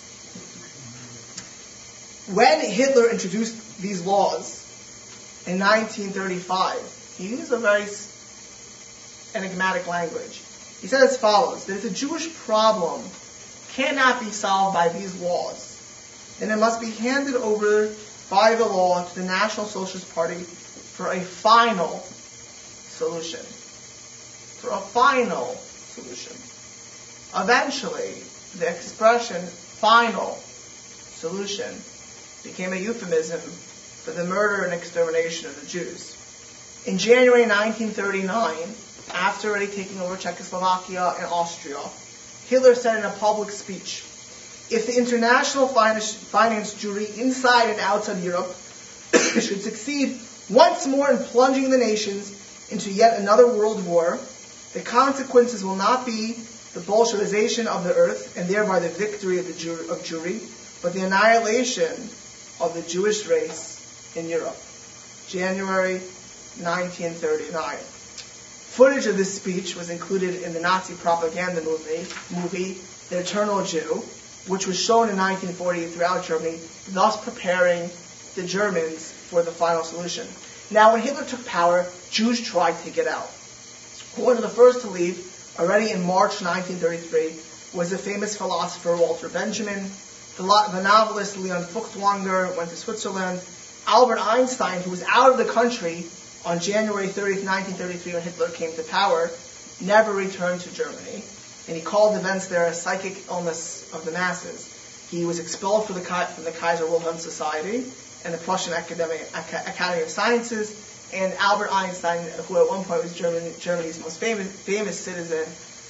When Hitler introduced these laws in 1935, he used a very enigmatic language. He said as follows, that if the Jewish problem cannot be solved by these laws, then it must be handed over by the law to the National Socialist Party for a final solution. For a final solution. Eventually, the expression final solution became a euphemism for the murder and extermination of the Jews. In January 1939, after already taking over Czechoslovakia and Austria, Hitler said in a public speech, if the international finance Jewry inside and outside Europe should succeed once more in plunging the nations into yet another world war, the consequences will not be the Bolshevization of the earth and thereby the victory of Jewry, but the annihilation of the Jewish race in Europe. January 1939. Footage of this speech was included in the Nazi propaganda movie The Eternal Jew, which was shown in 1940 throughout Germany, thus preparing the Germans for the final solution. Now, when Hitler took power, Jews tried to get out. One of the first to leave, already in March 1933, was the famous philosopher Walter Benjamin. The novelist Leon Feuchtwanger went to Switzerland. Albert Einstein, who was out of the country on January 30th, 1933, when Hitler came to power, never returned to Germany. And he called events there a psychic illness of the masses. He was expelled from the Kaiser Wilhelm Society and the Prussian Academy of Sciences. And Albert Einstein, who at one point was Germany's most famous citizen,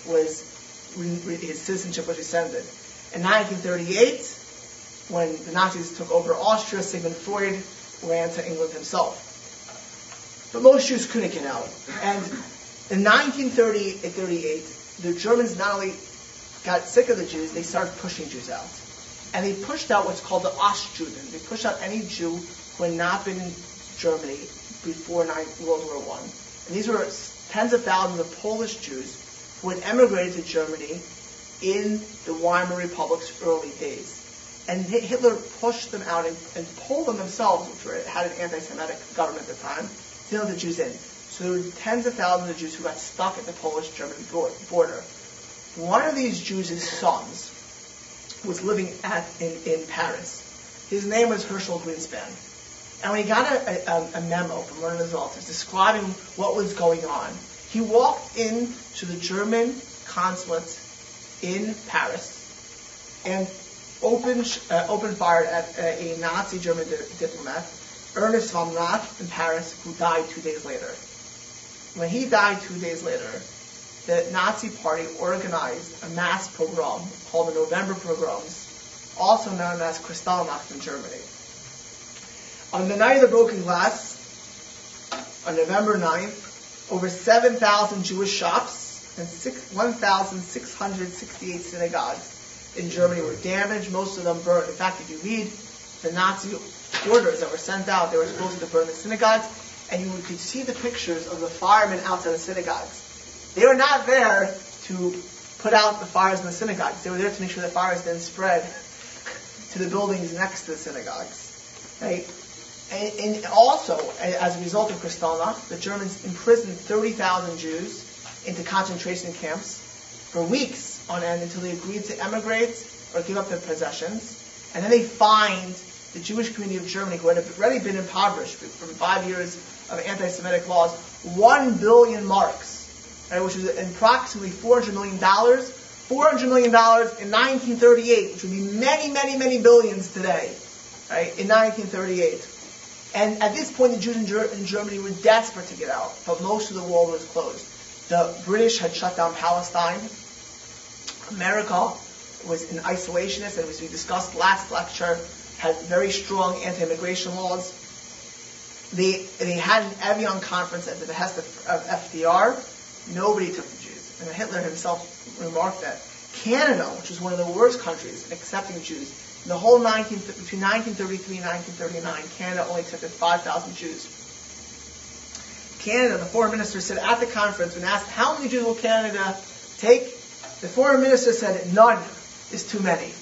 his citizenship was rescinded. In 1938, when the Nazis took over Austria, Sigmund Freud ran to England himself. But most Jews couldn't get out. And in 1938, the Germans not only got sick of the Jews, they started pushing Jews out. And they pushed out what's called the Ostjuden. They pushed out any Jew who had not been in Germany before World War I. And these were tens of thousands of Polish Jews who had emigrated to Germany in the Weimar Republic's early days. And Hitler pushed them out and pulled them themselves, which had an anti-Semitic government at the time, to let the Jews in. So there were tens of thousands of Jews who got stuck at the Polish-German border. One of these Jews' sons was living in Paris. His name was Herschel Greenspan. And when he got a memo from one of his relatives describing what was going on, he walked into the German consulate in Paris and opened fire at a Nazi German diplomat, Ernest von Rath, in Paris, who died 2 days later. When he died 2 days later, the Nazi Party organized a mass pogrom called the November Pogroms, also known as Kristallnacht in Germany. On the night of the broken glass, on November 9th, over 7,000 Jewish shops and 1,668 synagogues in Germany were damaged, most of them burned. In fact, if you read the Nazi orders that were sent out, they were supposed to burn the synagogues, and you could see the pictures of the firemen outside the synagogues. They were not there to put out the fires in the synagogues. They were there to make sure the fires didn't spread to the buildings next to the synagogues. Right? And also, as a result of Kristallnacht, the Germans imprisoned 30,000 Jews into concentration camps for weeks on end until they agreed to emigrate or give up their possessions. And then they fined the Jewish community of Germany, who had already been impoverished from 5 years of anti-Semitic laws, 1 billion marks, right, which was approximately $400 million. $400 million in 1938, which would be many, many, many billions today, right, in 1938. And at this point, the Jews in Germany were desperate to get out, but most of the world was closed. The British had shut down Palestine. America was an isolationist, and as we discussed last lecture, had very strong anti-immigration laws. They had an Evian conference at the behest of FDR. Nobody took the Jews. And Hitler himself remarked that Canada, which was one of the worst countries in accepting Jews, in the whole between 1933 and 1939, Canada only accepted 5,000 Jews. Canada, the foreign minister said at the conference, when asked how many Jews will Canada take, the foreign minister said none is too many.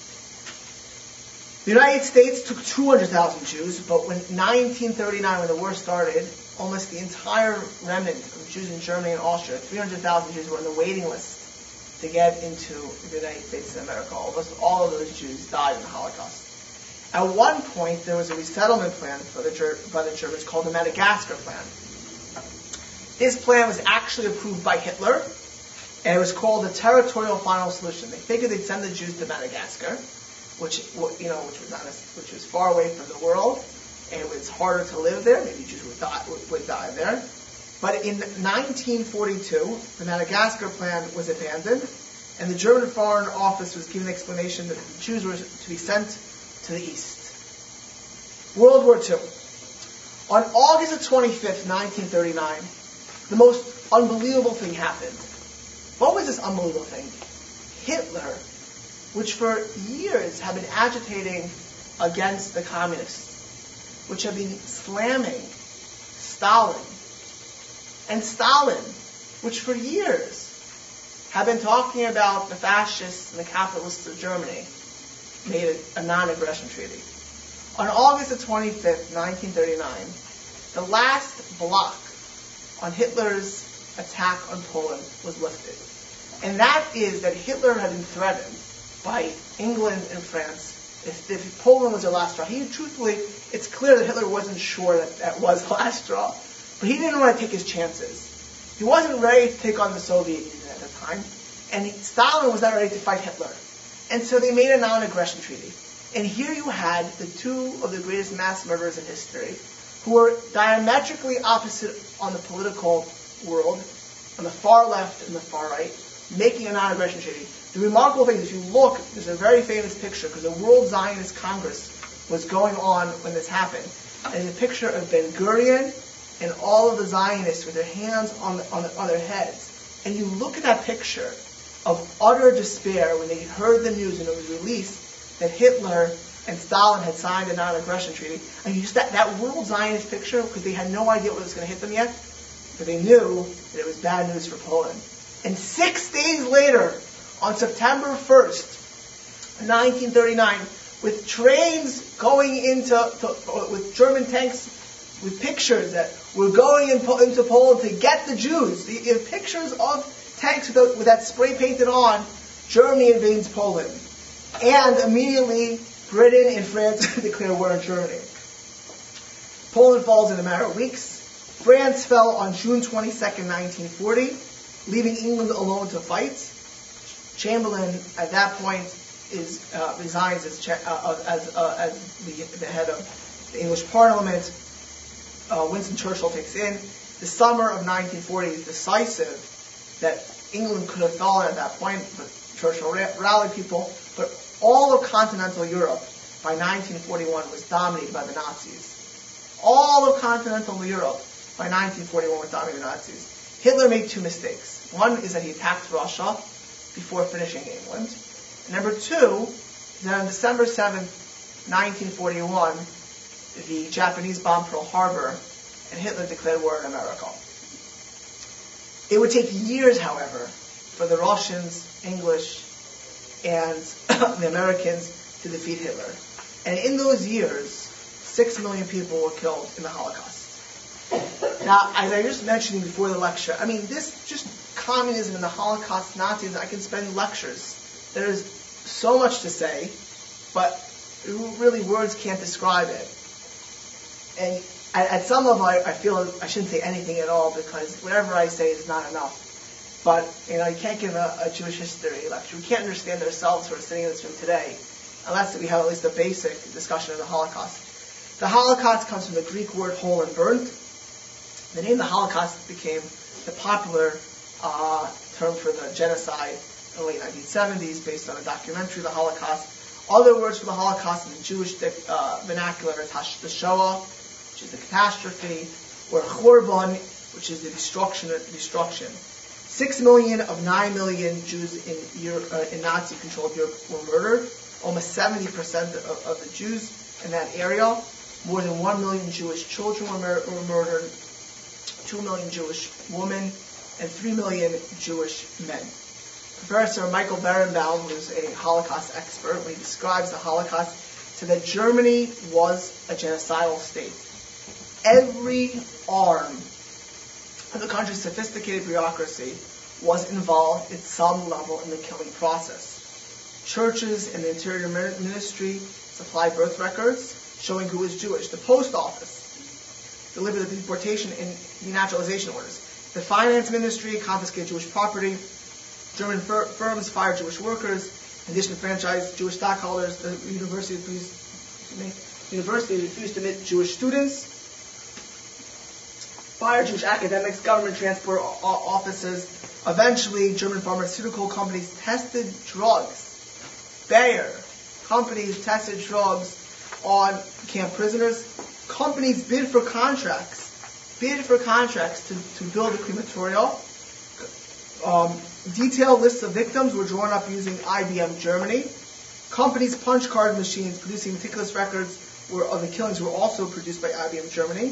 The United States took 200,000 Jews, but when 1939, when the war started, almost the entire remnant of Jews in Germany and Austria, 300,000 Jews were on the waiting list to get into the United States of America. Almost all of those Jews died in the Holocaust. At one point, there was a resettlement plan by the Germans called the Madagascar Plan. This plan was actually approved by Hitler, and it was called the Territorial Final Solution. They figured they'd send the Jews to Madagascar, which was far away from the world, and it was harder to live there. Maybe Jews would die there. But in 1942, the Madagascar Plan was abandoned, and the German Foreign Office was given the explanation that the Jews were to be sent to the east. World War II. On August 25th, 1939, the most unbelievable thing happened. What was this unbelievable thing? Hitler, which for years had been agitating against the communists, which had been slamming Stalin, and Stalin, which for years had been talking about the fascists and the capitalists of Germany, made a non-aggression treaty. On August 25th, 1939, the last block on Hitler's attack on Poland was lifted. And that is that Hitler had been threatened by England and France if Poland was their last straw. Truthfully, it's clear that Hitler wasn't sure that was the last straw. But he didn't want to take his chances. He wasn't ready to take on the Soviet Union at the time. And Stalin was not ready to fight Hitler. And so they made a non-aggression treaty. And here you had the two of the greatest mass murderers in history, who were diametrically opposite on the political world, on the far left and the far right, making a non-aggression treaty. The remarkable thing is, if you look, there's a very famous picture, because the World Zionist Congress was going on when this happened. And it's a picture of Ben-Gurion and all of the Zionists with their hands on their heads. And you look at that picture of utter despair when they heard the news and it was released that Hitler and Stalin had signed a non-aggression treaty. And you just that World Zionist picture, because they had no idea what was going to hit them yet, but they knew that it was bad news for Poland. And 6 days later, on September 1st, 1939, with trains going with German tanks, with pictures that were going into Poland to get the Jews. You have pictures of tanks with that spray painted on, Germany invades Poland. And immediately, Britain and France declare war on Germany. Poland falls in a matter of weeks. France fell on June 22nd, 1940, leaving England alone to fight. Chamberlain, at that point, resigns as the head of the English Parliament. Winston Churchill takes in. The summer of 1940 is decisive. That England could have fallen at that point, but Churchill rallied people. But all of continental Europe by 1941 was dominated by the Nazis. All of continental Europe by 1941 was dominated by the Nazis. Hitler made two mistakes. One is that he attacked Russia before finishing England. And number two is that on December 7th, 1941, the Japanese bombed Pearl Harbor, and Hitler declared war on America. It would take years, however, for the Russians, English, and the Americans to defeat Hitler. And in those years, 6 million people were killed in the Holocaust. Now, as I just mentioned before the lecture, this just communism and the Holocaust, Nazis, I can spend lectures. There's so much to say, but really words can't describe it. And at some level, I feel I shouldn't say anything at all, because whatever I say is not enough. But, you can't give a Jewish history lecture. We can't understand ourselves who are sitting in this room today unless we have at least a basic discussion of the Holocaust. The Holocaust comes from the Greek word hole and burnt. The name of the Holocaust became the popular term for the genocide in the late 1970s based on a documentary, The Holocaust. Other words for the Holocaust in the Jewish vernacular is the Shoah, which is the catastrophe, or Churban, which is the destruction. 6 million of 9 million Jews in Nazi-controlled Europe were murdered. Almost 70% of the Jews in that area. More than 1 million Jewish children were murdered, 2 million Jewish women, and 3 million Jewish men. Professor Michael Berenbaum, who's a Holocaust expert, when he describes the Holocaust, said that Germany was a genocidal state. Every arm of the country's sophisticated bureaucracy was involved at some level in the killing process. Churches and the Interior Ministry supplied birth records showing who was Jewish. The Post Office delivered the deportation and denaturalization orders. The Finance Ministry confiscated Jewish property. German firms fired Jewish workers. In addition to franchise Jewish stockholders, the university refused to admit Jewish students. Fired Jewish academics, government transport offices. Eventually, German pharmaceutical companies tested drugs. Bayer companies tested drugs on camp prisoners. Companies bid for contracts to build a crematorium. Detailed lists of victims were drawn up using IBM Germany. Companies' punch card machines producing meticulous records of the killings were also produced by IBM Germany.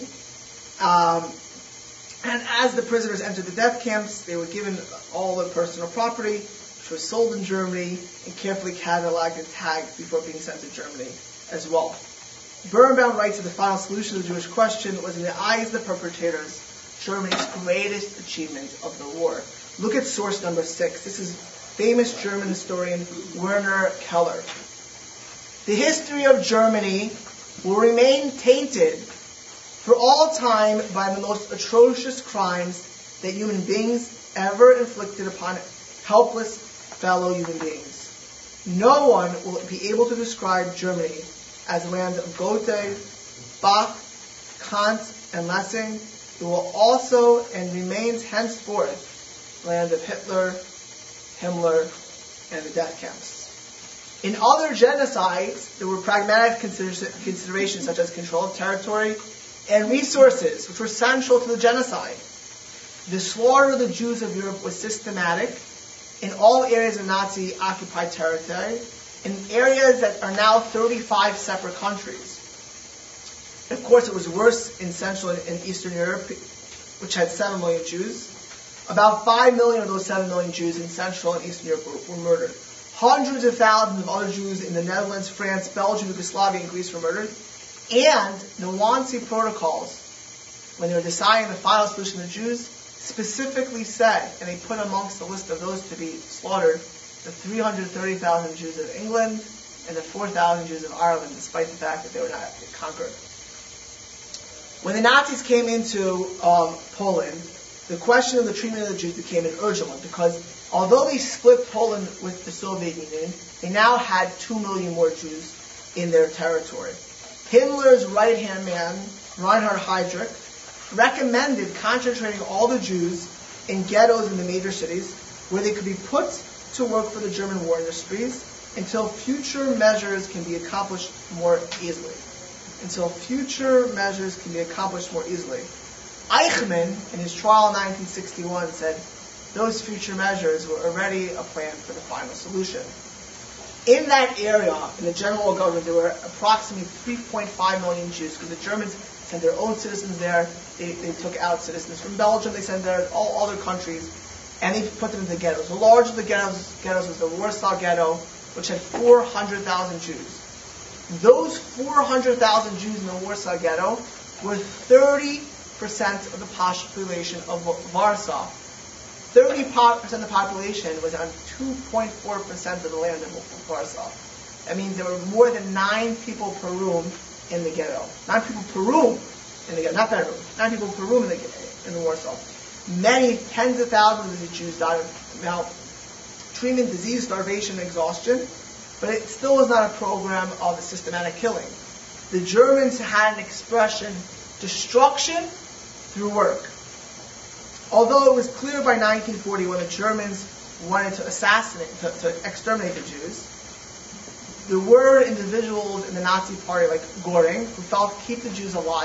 And as the prisoners entered the death camps, they were given all their personal property, which was sold in Germany and carefully cataloged and tagged before being sent to Germany as well. Birnbaum writes that the final solution to the Jewish question was, in the eyes of the perpetrators, Germany's greatest achievement of the war. Look at source number 6. This is famous German historian Werner Keller. The history of Germany will remain tainted for all time by the most atrocious crimes that human beings ever inflicted upon helpless fellow human beings. No one will be able to describe Germany as a land of Goethe, Bach, Kant, and Lessing. It will also and remains henceforth land of Hitler, Himmler, and the death camps. In other genocides, there were pragmatic considerations such as control of territory and resources, which were central to the genocide. The slaughter of the Jews of Europe was systematic in all areas of Nazi-occupied territory, in areas that are now 35 separate countries. And of course, it was worse in Central and Eastern Europe, which had 7 million Jews. About 5 million of those 7 million Jews in Central and Eastern Europe were murdered. Hundreds of thousands of other Jews in the Netherlands, France, Belgium, Yugoslavia, and Greece were murdered. And the Wannsee Protocols, when they were deciding the final solution to the Jews, specifically said, and they put amongst the list of those to be slaughtered, the 330,000 Jews of England and the 4,000 Jews of Ireland, despite the fact that they were not conquered. When the Nazis came into Poland, the question of the treatment of the Jews became an urgent one, because although they split Poland with the Soviet Union, they now had 2 million more Jews in their territory. Himmler's right-hand man, Reinhard Heydrich, recommended concentrating all the Jews in ghettos in the major cities where they could be put to work for the German war industries until future measures can be accomplished more easily. Eichmann, in his trial in 1961, said those future measures were already a plan for the final solution. In that area, in the general government, there were approximately 3.5 million Jews, because the Germans sent their own citizens there. They took out citizens from Belgium. They sent there all other countries, and they put them into ghettos. The largest of the ghettos was the Warsaw Ghetto, which had 400,000 Jews. Those 400,000 Jews in the Warsaw Ghetto were 30% of the population of Warsaw. 30% of the population was on 2.4% of the land of Warsaw. That means there were more than 9 people per room in the ghetto. 9 people per room in the ghetto, not bedroom. 9 people per room in the Warsaw. Many tens of thousands of the Jews died of maltreatment, disease, starvation, and exhaustion, but it still was not a program of systematic killing. The Germans had an expression, destruction through work. Although it was clear by 1940, when the Germans wanted to exterminate the Jews, there were individuals in the Nazi party like Göring, who felt keep the Jews alive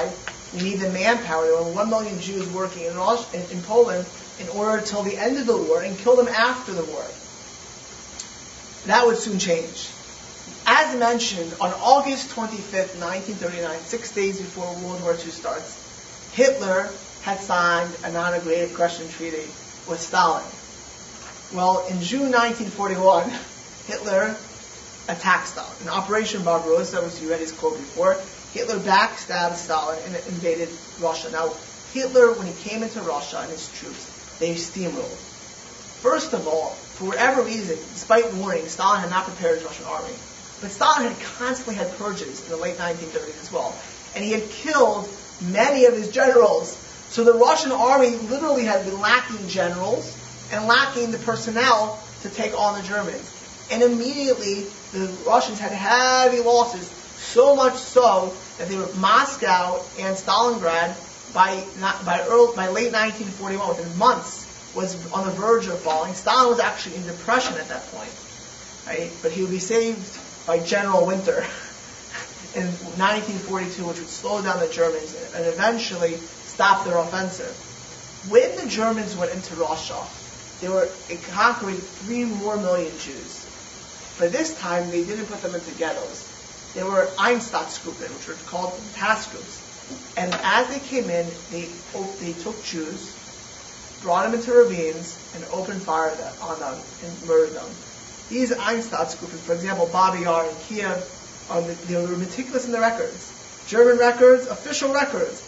We need the manpower. There were 1 million Jews working in Poland in order till the end of the war and kill them after the war. That would soon change. As mentioned, on August 25th, 1939, 6 days before World War II starts, Hitler had signed a non-aggression treaty with Stalin. Well, in June 1941, Hitler attacked Stalin. In Operation Barbarossa, which you read his quote before, Hitler backstabbed Stalin and invaded Russia. Now, Hitler, when he came into Russia and his troops, they steamrolled. First of all, for whatever reason, despite warning, Stalin had not prepared his Russian army. But Stalin had constantly had purges in the late 1930s as well. And he had killed many of his generals. So the Russian army literally had been lacking generals and lacking the personnel to take on the Germans. And immediately, the Russians had heavy losses, so much so that they were Moscow and Stalingrad by late 1941, within months, was on the verge of falling. Stalin was actually in depression at that point, right? But he would be saved by General Winter in 1942, which would slow down the Germans and eventually stop their offensive. When the Germans went into Russia, they were conquering 3 more million Jews. But this time, they didn't put them into ghettos. They were Einsatzgruppen, which were called task groups. And as they came in, they took Jews, brought them into ravines, and opened fire on them and murdered them. These Einsatzgruppen, for example, Babi Yar and Kiev, they were meticulous in the records. German records, official records,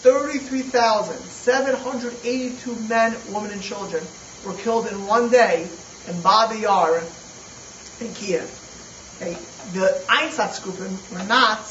33,782 men, women, and children were killed in one day in Babi Yar in Kiev. Okay. The Einsatzgruppen were not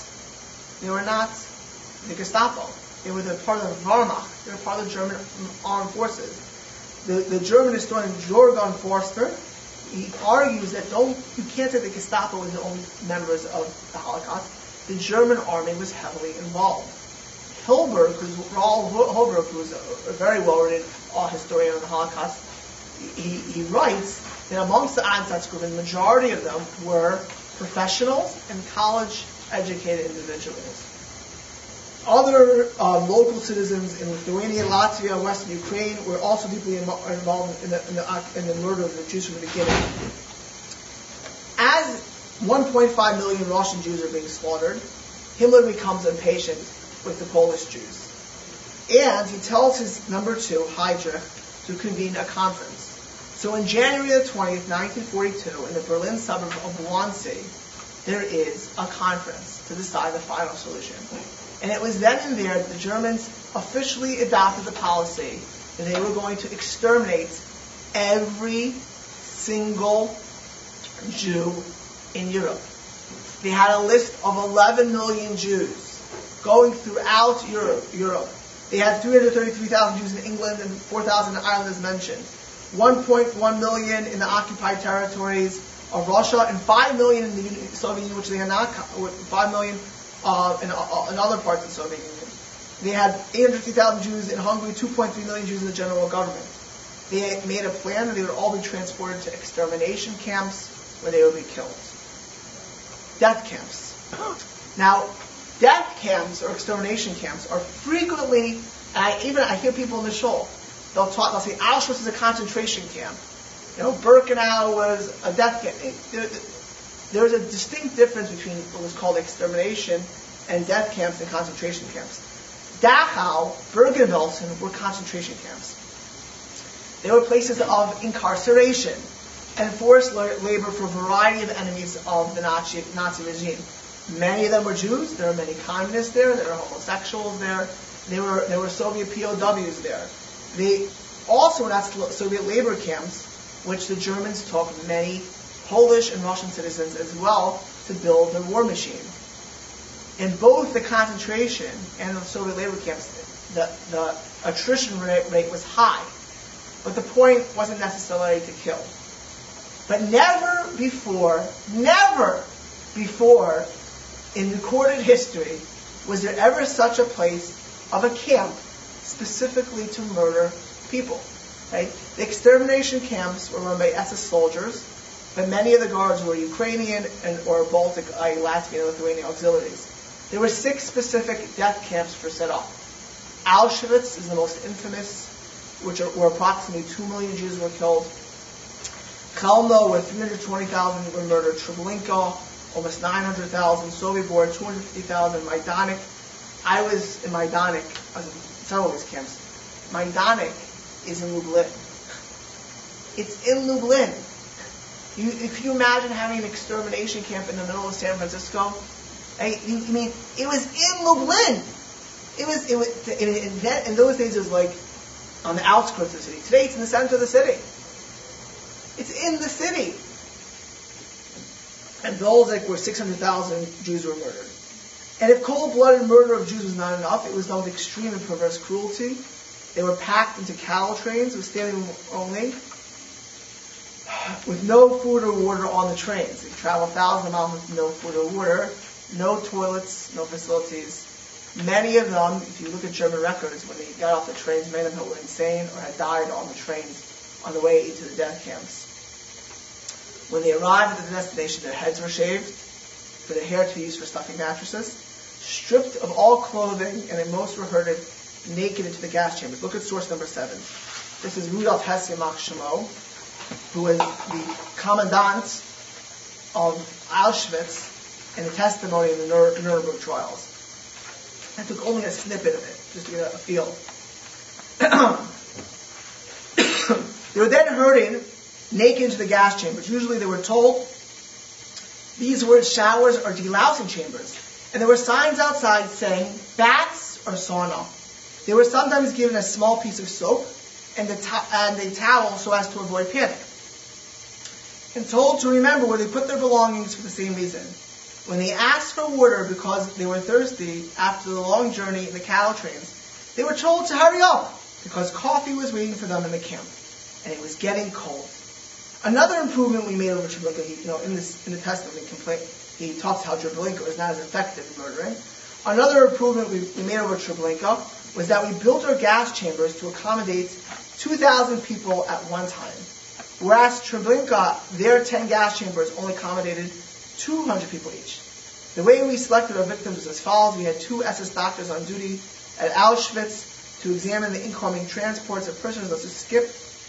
the Gestapo. They were part of the Wehrmacht. They were part of the German armed forces. The German historian Jürgen Forster, he argues that you can't say the Gestapo was the only members of the Holocaust. The German army was heavily involved. Raoul Hilberg, who's a very well-written historian of the Holocaust, he writes that amongst the Einsatzgruppen, the majority of them were professionals and college-educated individuals. Other local citizens in Lithuania, Latvia, Western Ukraine were also deeply involved in the murder of the Jews from the beginning. As 1.5 million Russian Jews are being slaughtered, Himmler becomes impatient with the Polish Jews. And he tells his number 2, Heydrich, to convene a conference. So on January the 20th, 1942, in the Berlin suburb of Wannsee, there is a conference to decide the final solution. And it was then and there that the Germans officially adopted the policy that they were going to exterminate every single Jew in Europe. They had a list of 11 million Jews going throughout Europe. They had 333,000 Jews in England and 4,000 in Ireland, as mentioned. 1.1 million in the occupied territories of Russia and 5 million in the Soviet Union, which they had not, 5 million in other parts of the Soviet Union. They had 850,000 Jews in Hungary, 2.3 million Jews in the general government. They made a plan that they would all be transported to extermination camps where they would be killed. Death camps. Now, death camps or extermination camps are frequently, and I hear people in the show, they'll say Auschwitz is a concentration camp. Birkenau was a death camp. There's a distinct difference between what was called extermination and death camps and concentration camps. Dachau, Bergen-Belsen were concentration camps. They were places of incarceration and forced labor for a variety of enemies of the Nazi regime. Many of them were Jews. There were many communists there. There were homosexuals there. There were Soviet POWs there. They also were not Soviet labor camps, which the Germans took many Polish and Russian citizens as well to build their war machine. In both the concentration and the Soviet labor camps, the attrition rate was high. But the point wasn't necessarily to kill. But never before in recorded history was there ever such a place of a camp specifically to murder people. Right? The extermination camps were run by SS soldiers, but many of the guards were Ukrainian or Baltic, Latvian and Lithuanian auxiliaries. There were 6 specific death camps for set up. Auschwitz is the most infamous, where approximately 2 million Jews were killed. Chelmno, where 320,000 were murdered. Treblinka, almost 900,000. Sobibor, 250,000. Majdanek. I was in Majdanek. I was in several of these camps. Majdanek is in Lublin. It's in Lublin. If you imagine having an extermination camp in the middle of San Francisco, I mean, it was in Lublin. In those days, it was like on the outskirts of the city. Today, it's in the center of the city. It's in the city. And Belzec, where 600,000 Jews were murdered. And if cold-blooded murder of Jews was not enough, it was done with extreme and perverse cruelty. They were packed into cattle trains with standing room only, with no food or water on the trains. They traveled thousands of miles with no food or water, no toilets, no facilities. Many of them, if you look at German records, when they got off the trains, many of them were insane or had died on the trains on the way into the death camps. When they arrived at the destination, their heads were shaved for their hair to be used for stuffing mattresses, stripped of all clothing, and then most were herded naked into the gas chambers. Look at source number 7. This is Rudolf Hess Yamach Shemo, who was the commandant of Auschwitz in the testimony in the Nuremberg trials. I took only a snippet of it, just to get a feel. They were then herded naked into the gas chambers. Usually they were told these were showers or delousing chambers. And there were signs outside saying baths or sauna. They were sometimes given a small piece of soap and a towel so as to avoid panic. And told to remember where they put their belongings for the same reason. When they asked for water because they were thirsty after the long journey in the cattle trains, they were told to hurry up because coffee was waiting for them in the camp, and it was getting cold. Another improvement we made over Treblinka, in the testimony complaint, he talks how Treblinka was not as effective in murdering. Another improvement we made over Treblinka was that we built our gas chambers to accommodate 2,000 people at one time, whereas Treblinka, their 10 gas chambers only accommodated 200 people each. The way we selected our victims was as follows. We had 2 SS doctors on duty at Auschwitz to examine the incoming transports of prisoners as escaped.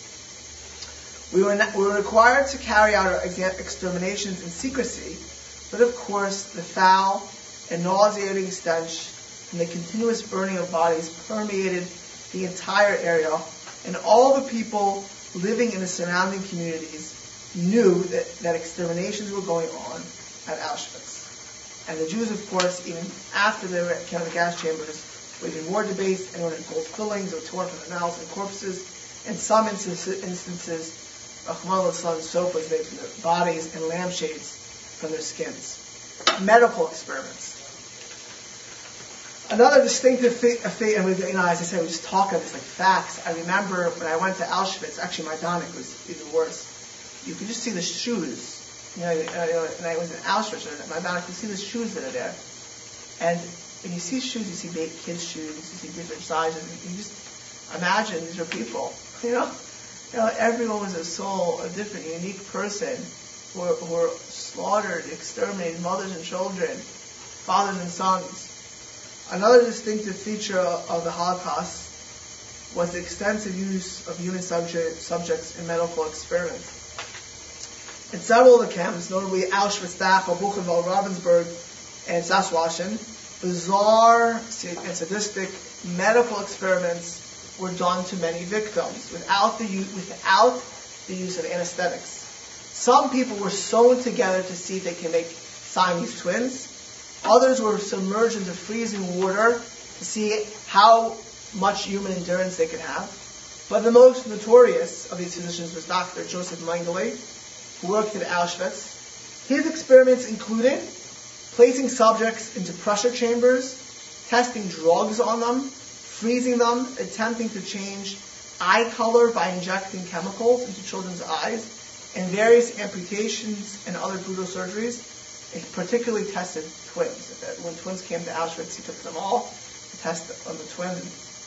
We were required to carry out our exterminations in secrecy, but of course the foul and nauseating stench from the continuous burning of bodies permeated the entire area, and all the people living in the surrounding communities knew that exterminations were going on at Auschwitz. And the Jews, of course, even after they were came out of the gas chambers, were even more debased and were in cold fillings or torn from their mouths and corpses. In some instances, Rahman al-Islam's soap was made from their bodies and lampshades from their skins. Medical experiments. Another distinctive fate, and as I said, we just talk of this like facts. I remember when I went to Auschwitz, actually Majdanek was even worse. You could just see the shoes. And I was in Auschwitz, and Majdanek, you see the shoes that are there. And when you see shoes, you see kids' shoes, you see different sizes. You just imagine these are people. Everyone was a soul, a different, unique person who were slaughtered, exterminated, mothers and children, fathers and sons. Another distinctive feature of the Holocaust was the extensive use of human subjects in medical experiments. In several of the camps, notably Auschwitz, Dachau, Buchenwald, Ravensbrück, and Saswashen, bizarre and sadistic medical experiments were done to many victims without the use of anesthetics. Some people were sewn together to see if they can make Siamese twins. Others were submerged into freezing water to see how much human endurance they could have. But the most notorious of these physicians was Dr. Joseph Mengele, who worked at Auschwitz. His experiments included placing subjects into pressure chambers, testing drugs on them, freezing them, attempting to change eye color by injecting chemicals into children's eyes, and various amputations and other brutal surgeries. He particularly tested twins. When twins came to Auschwitz, he took them all to test on the twins.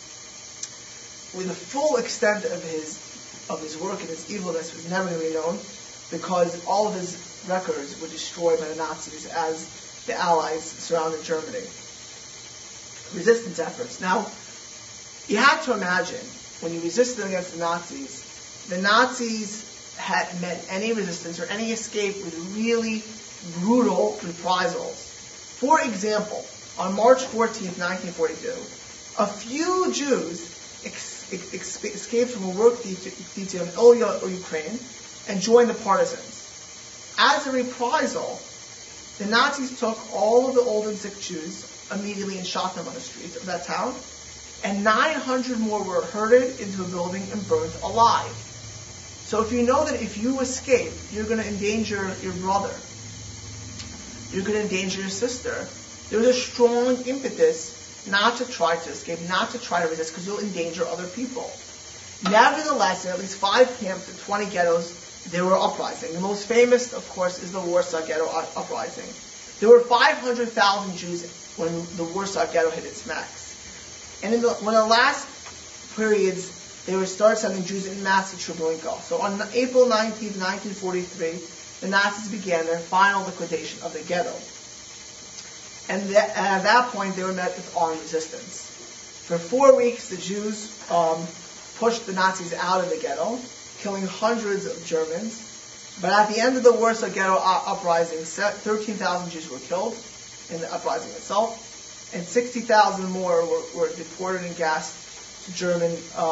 With the full extent of his work and his evilness was never really known, because all of his records were destroyed by the Nazis as the Allies surrounded Germany. Resistance efforts. Now, You have to imagine, when you resisted against the Nazis had met any resistance or any escape with really brutal reprisals. For example, on March 14th, 1942, a few Jews escaped from a work detail in Ilya, Ukraine, and joined the partisans. As a reprisal, the Nazis took all of the old and sick Jews immediately and shot them on the streets of that town, and 900 more were herded into a building and burned alive. So if you know that if you escape, you're going to endanger your brother, you're going to endanger your sister, there's a strong impetus not to try to escape, not to try to resist, because you'll endanger other people. Nevertheless, in at least 5 camps and 20 ghettos, there were uprising. The most famous, of course, is the Warsaw Ghetto uprising. There were 500,000 Jews when the Warsaw Ghetto hit its max. And in one of the last periods, they would start sending Jews in mass to Treblinka. So on April 19, 1943, the Nazis began their final liquidation of the ghetto. And at that point, they were met with armed resistance. For 4 weeks, the Jews pushed the Nazis out of the ghetto, killing hundreds of Germans. But at the end of the Warsaw Ghetto uprising, 13,000 Jews were killed in the uprising itself, and 60,000 more were deported and gassed to German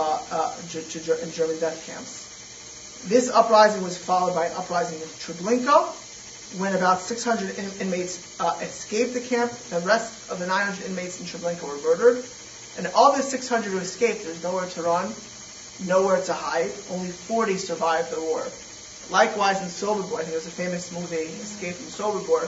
death camps. This uprising was followed by an uprising in Treblinka, when about 600 inmates escaped the camp. The rest of the 900 inmates in Treblinka were murdered. And of the 600 who escaped, there's nowhere to run, nowhere to hide. Only 40 survived the war. Likewise, in Sobibor, I think there's a famous movie, Escape from Sobibor,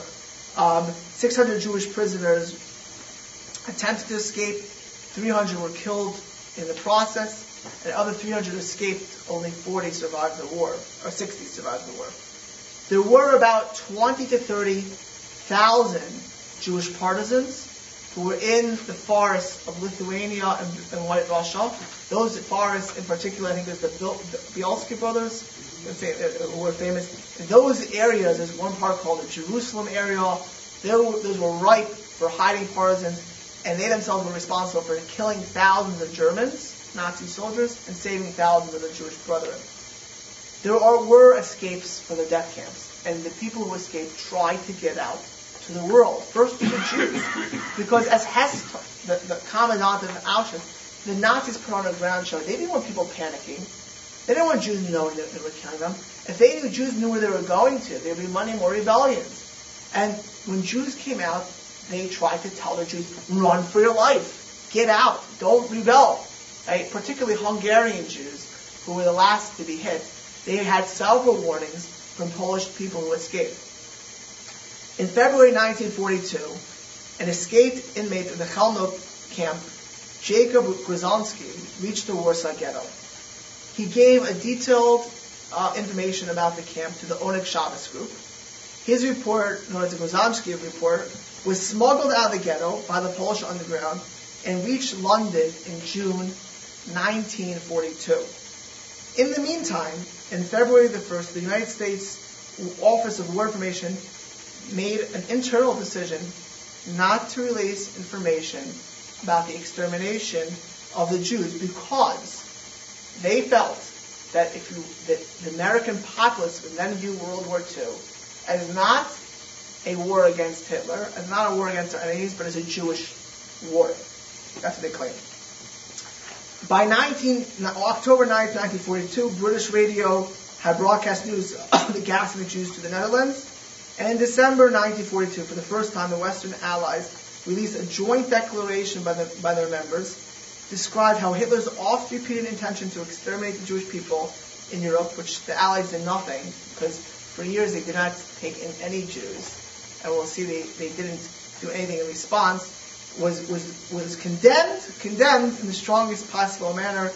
600 Jewish prisoners attempted to escape. 300 were killed in the process, and other 300 escaped. Only 40 survived the war, or 60 survived the war. There were about 20 to 30,000 Jewish partisans who were in the forests of Lithuania and White Russia. Those forests in particular, I think there's the Bielski brothers, who were famous. In those areas, there's one part called the Jerusalem area. Those were ripe for hiding partisans, and they themselves were responsible for killing thousands of Germans, Nazi soldiers, and saving thousands of the Jewish brethren. There were escapes from the death camps, and the people who escaped tried to get out to the world, first to the Jews, because as Hess, the commandant of Auschwitz, the Nazis put on a ground show. They didn't want people panicking. They didn't want Jews knowing that they were killing them. If they knew Jews knew where they were going to, there would be many more rebellions. And when Jews came out, they tried to tell the Jews, run for your life, get out, don't rebel. Right? Particularly Hungarian Jews, who were the last to be hit. They had several warnings from Polish people who escaped. In February 1942, an escaped inmate of the Chelmno camp, Jacob Grzonski, reached the Warsaw Ghetto. He gave a detailed information about the camp to the Oneg Shabbos group. His report, known as the Grzonski report, was smuggled out of the ghetto by the Polish underground and reached London in June 1942. In the meantime, in February the 1st, the United States Office of War Information made an internal decision not to release information about the extermination of the Jews because they felt that the American populace would then view World War II as not a war against Hitler, as not a war against our enemies, but as a Jewish war. That's what they claimed. By October 9, 1942, British radio had broadcast news of the gassing of the Jews to the Netherlands. And in December 1942, for the first time, the Western Allies released a joint declaration by their members, described how Hitler's oft-repeated intention to exterminate the Jewish people in Europe, which the Allies did nothing, because for years they did not take in any Jews, and we'll see they didn't do anything in response, was condemned in the strongest possible manner.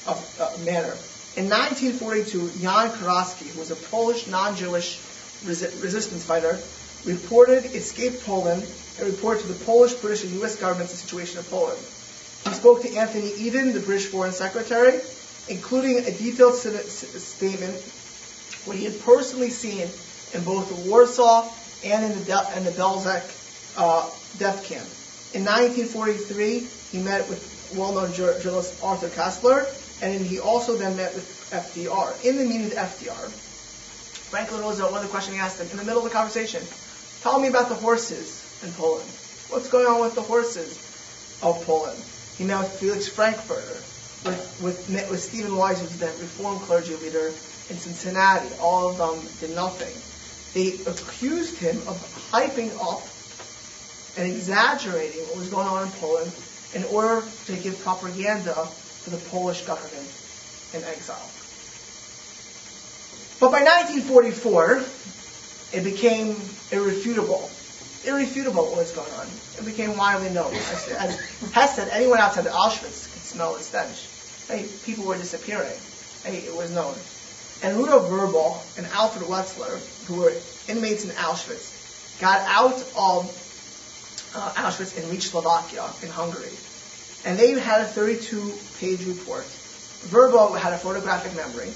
In 1942, Jan Karaski, who was a Polish non-Jewish resistance fighter, escaped Poland and reported to the Polish, British, and U.S. governments the situation of Poland. He spoke to Anthony Eden, the British Foreign Secretary, including a detailed statement what he had personally seen in both the Warsaw and in the Belzec death camp. In 1943, he met with well-known journalist Arthur Koestler, and he also then met with FDR. In the meeting with FDR, Franklin Roosevelt, one of the questions he asked him in the middle of the conversation, tell me about the horses in Poland. What's going on with the horses of Poland? He met with Felix Frankfurter, with Stephen Wise, who's the Reformed clergy leader in Cincinnati. All of them did nothing. They accused him of hyping up and exaggerating what was going on in Poland in order to give propaganda to the Polish government in exile. But by 1944, it became irrefutable what was going on. It became widely known. As Hess said, anyone outside of Auschwitz could smell the stench. Hey, people were disappearing. Hey, it was known. And Rudolf Verbal and Alfred Wetzler, who were inmates in Auschwitz, got out of Auschwitz and reached Slovakia in Hungary. And they had a 32-page report. Verbal had a photographic memory,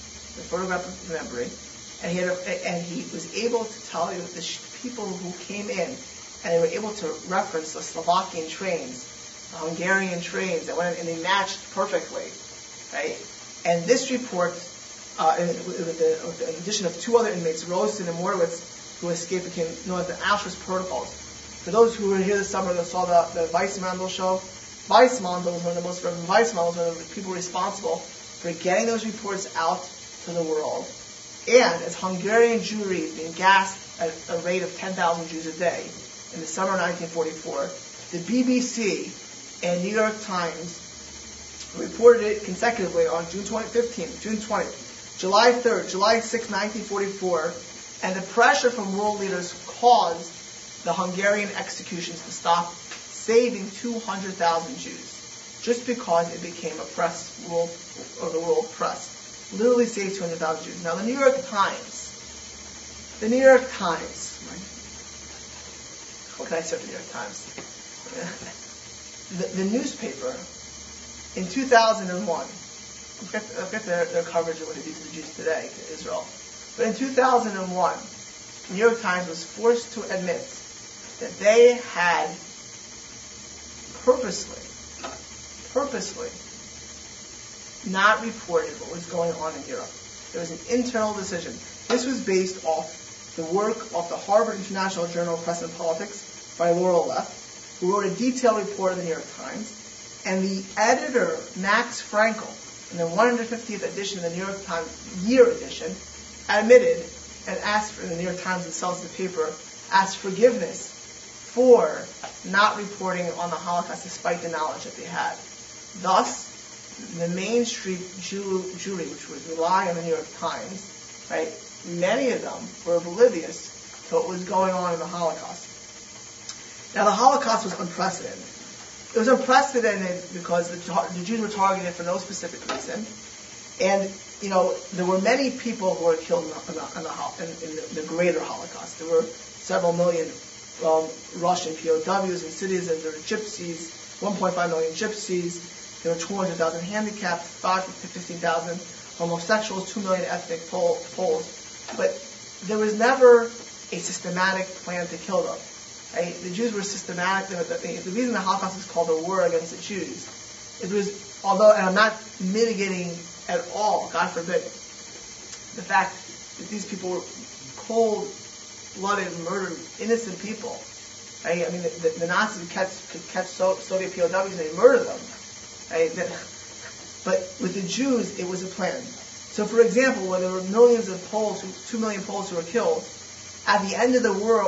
and he was able to tell you the people who came in, and they were able to reference the Slovakian trains, the Hungarian trains that went in, and they matched perfectly, right? And this report, with the addition of two other inmates, Rosen and Morowitz, who escaped, became known as the Auschwitz Protocols. For those who were here this summer that saw the Weissmandl show, Weissmandl was one of the most Reverend Weissmandl was one of the people responsible for getting those reports out to the world. And as Hungarian Jewry is being gassed at a rate of 10,000 Jews a day in the summer of 1944, the BBC and New York Times reported it consecutively on June 15th, June 20th, July 3rd, July 6th, 1944, and the pressure from world leaders caused the Hungarian executions to stop, saving 200,000 Jews, just because it became a the world press. Literally saved 200,000 Jews. Now, the New York Times, right? What can I say of the New York Times? the newspaper, in 2001, forget their coverage of what they do to the Jews today, to Israel, but in 2001, the New York Times was forced to admit that they had purposely not reported what was going on in Europe. There was an internal decision. This was based off the work of the Harvard International Journal of Press and Politics by Laurel Leff, who wrote a detailed report of the New York Times, and the editor, Max Frankel, in the 150th edition of the New York Times, year edition, admitted and asked for, the New York Times themselves, the paper, asked forgiveness for not reporting on the Holocaust despite the knowledge that they had. Thus, the mainstream Jewry, which would rely on the New York Times, right, many of them were oblivious to what was going on in the Holocaust. Now, the Holocaust was unprecedented. It was unprecedented because the Jews were targeted for no specific reason. And, there were many people who were killed in the greater Holocaust. There were several million Russian POWs and citizens. There were gypsies, 1.5 million gypsies. There were 200,000 handicapped, 5,000 to 15,000 homosexuals, 2 million ethnic Poles. But there was never a systematic plan to kill them. Right? The Jews were systematic. The reason the Holocaust is called a war against the Jews, it was, although, and I'm not mitigating at all, God forbid, the fact that these people were cold-blooded, murdered innocent people. Right? I mean, the Nazis could catch Soviet POWs and they murdered them. Right? But with the Jews, it was a plan. So, for example, when there were millions of Poles, 2 million Poles who were killed, at the end of the war,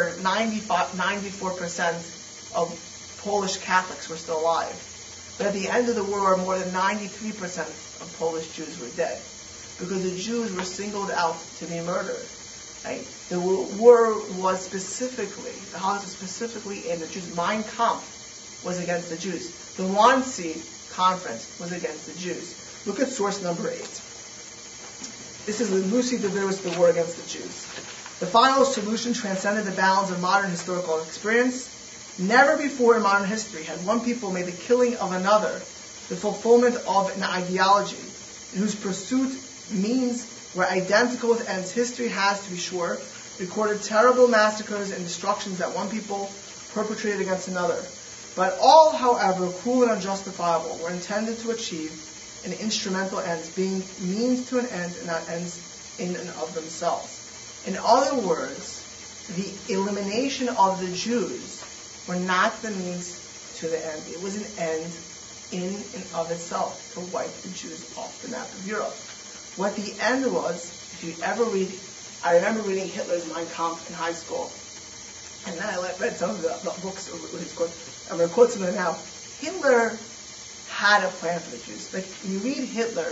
94% of Polish Catholics were still alive. But at the end of the war, more than 93% of Polish Jews were dead, because the Jews were singled out to be murdered. Right? The war was specifically, the Holocaust was specifically in the Jews. Mein Kampf was against the Jews. The Wannsee Conference was against the Jews. Look at source number 8. This is Lucy DeVos, The War Against the Jews. The final solution transcended the bounds of modern historical experience. Never before in modern history had one people made the killing of another the fulfillment of an ideology in whose pursuit means were identical with ends. History has, to be sure, recorded terrible massacres and destructions that one people perpetrated against another. But all, however, cruel and unjustifiable, were intended to achieve an instrumental ends, being means to an end and not ends in and of themselves. In other words, the elimination of the Jews were not the means to the end. It was an end in and of itself, to wipe the Jews off the map of Europe. What the end was, if you ever read, I remember reading Hitler's Mein Kampf in high school, and then I read some of the books with his quotes. I'm going to quote some of them now. Hitler had a plan for the Jews. Like, when you read Hitler,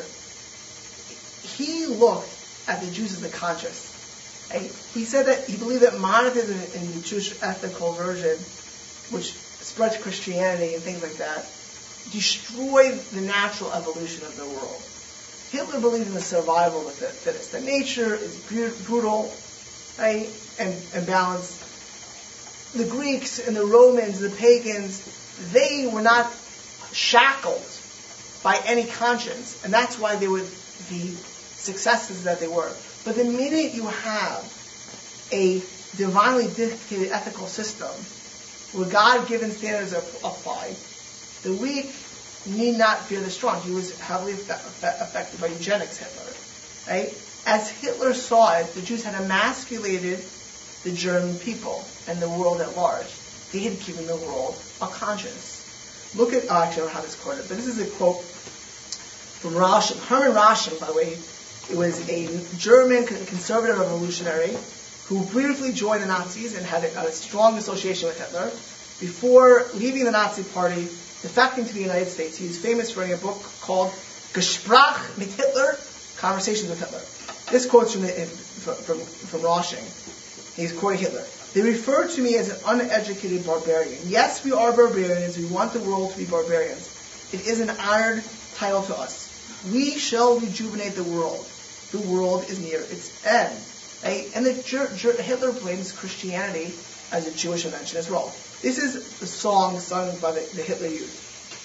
he looked at the Jews as the conscious. Right? He said that he believed that monotheism in the Jewish ethical version, which spread Christianity and things like that, destroyed the natural evolution of the world. Hitler believed in the survival of the fittest. That nature is brutal, right, and balanced. The Greeks and the Romans, the pagans, they were not shackled by any conscience, and that's why they were the successes that they were. But the minute you have a divinely dictated ethical system where God-given standards are applied, the weak need not fear the strong. He was heavily affected by eugenics, Hitler. Right? As Hitler saw it, the Jews had emasculated the German people and the world at large. They had given the world a conscience. Look at, actually I don't know how this quoted, but this is a quote from Raschin. Hermann Raschin, by the way, it was a German conservative revolutionary who briefly joined the Nazis and had a strong association with Hitler. Before leaving the Nazi party, defecting to the United States, he was famous for writing a book called Gespräch mit Hitler, Conversations with Hitler. This quote's from Raschin. He's quoting Hitler. They refer to me as an uneducated barbarian. Yes, we are barbarians. We want the world to be barbarians. It is an honored title to us. We shall rejuvenate the world. The world is near its end. Right? And Hitler blames Christianity as a Jewish invention as well. This is the song sung by the Hitler Youth.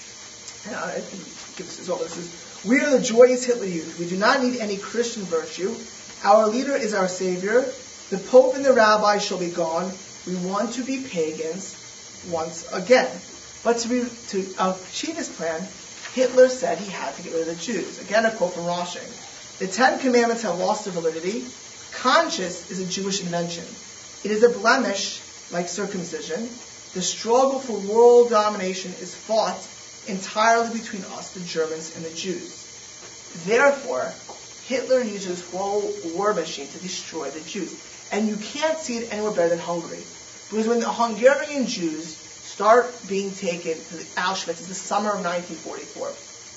This is, we are the joyous Hitler Youth. We do not need any Christian virtue. Our leader is our Savior. The Pope and the Rabbi shall be gone. We want to be pagans once again. But to achieve his plan, Hitler said he had to get rid of the Jews. Again, a quote from Raschin. The Ten Commandments have lost their validity. Conscience is a Jewish invention. It is a blemish like circumcision. The struggle for world domination is fought entirely between us, the Germans, and the Jews. Therefore, Hitler used his whole war machine to destroy the Jews. And you can't see it anywhere better than Hungary. Because when the Hungarian Jews start being taken to the Auschwitz, it's the summer of 1944,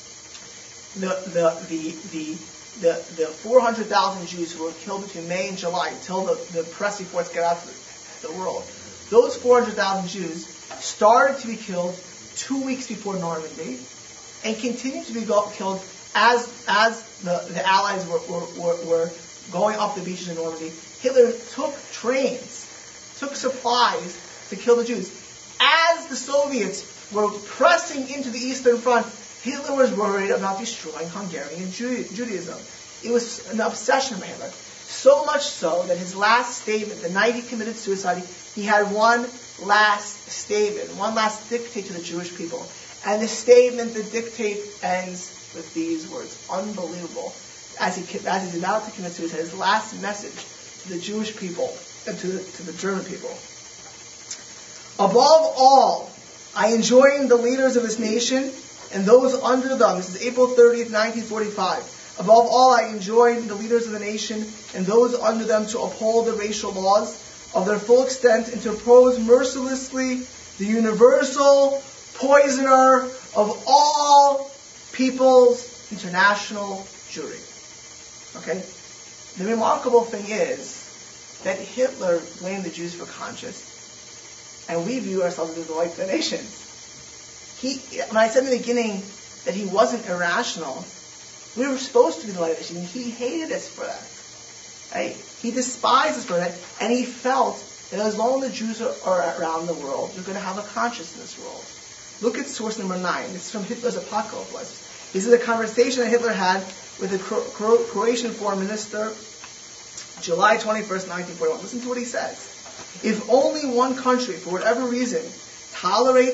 the 400,000 Jews who were killed between May and July until the press reports get out to the world, those 400,000 Jews started to be killed 2 weeks before Normandy and continued to be killed as the Allies were going up the beaches in Normandy. Hitler took trains, took supplies to kill the Jews. As the Soviets were pressing into the Eastern Front, Hitler was worried about destroying Hungarian Judaism. It was an obsession by Hitler. So much so that his last statement, the night he committed suicide, he had one last statement, one last dictate to the Jewish people. And the statement, the dictate, ends with these words. Unbelievable. As he's about to commit suicide, his last message to the Jewish people and to the German people. Above all, I enjoin the leaders of this nation and those under them. This is April 30th, 1945. Above all, I enjoin the leaders of the nation and those under them to uphold the racial laws of their full extent and to oppose mercilessly the universal poisoner of all people's international Jewry. Okay? The remarkable thing is that Hitler blamed the Jews for conscience, and we view ourselves as the light of the nations. When I said in the beginning that he wasn't irrational, we were supposed to be the light of the nations. He hated us for that. Right? He despised us for that, and he felt that as long as the Jews are around the world, you're going to have a conscience in this world. Look at source number 9. This is from Hitler's Apocalypse. This is a conversation that Hitler had with the Croatian foreign minister, July 21st, 1941. Listen to what he says. If only one country, for whatever reason, tolerates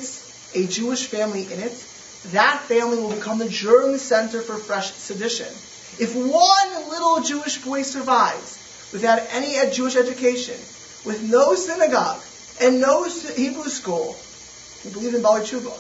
a Jewish family in it, that family will become the germ center for fresh sedition. If one little Jewish boy survives without any Jewish education, with no synagogue and no Hebrew school, he believed in Bali Tshuva.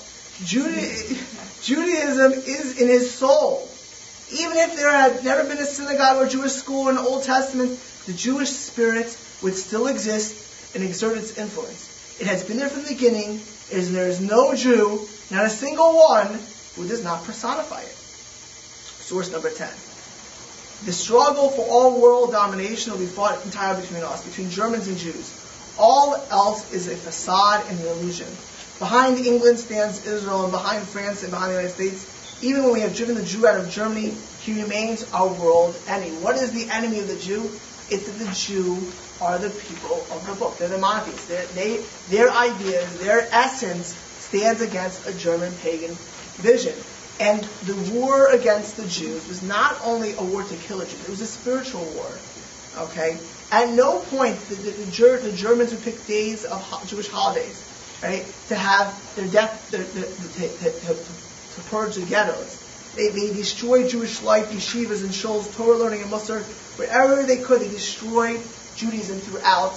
Judaism is in his soul. Even if there had never been a synagogue or Jewish school in the Old Testament, the Jewish spirit would still exist and exert its influence. It has been there from the beginning. There is no Jew, not a single one, who does not personify it. Source number 10. The struggle for all world domination will be fought entirely between us, between Germans and Jews. All else is a facade and an illusion. Behind England stands Israel, and behind France and behind the United States. Even when we have driven the Jew out of Germany, he remains our world enemy. What is the enemy of the Jew? It's that the Jew are the people of the book. They're the monotheists. Their ideas, their essence stands against a German pagan vision. And the war against the Jews was not only a war to kill a Jew, it was a spiritual war. Okay? At no point did the Germans would pick days of Jewish holidays, right, to have their death, to purge the ghettos. They destroyed Jewish life, yeshivas and shuls, Torah learning and Musar, wherever they could. They destroyed Judaism throughout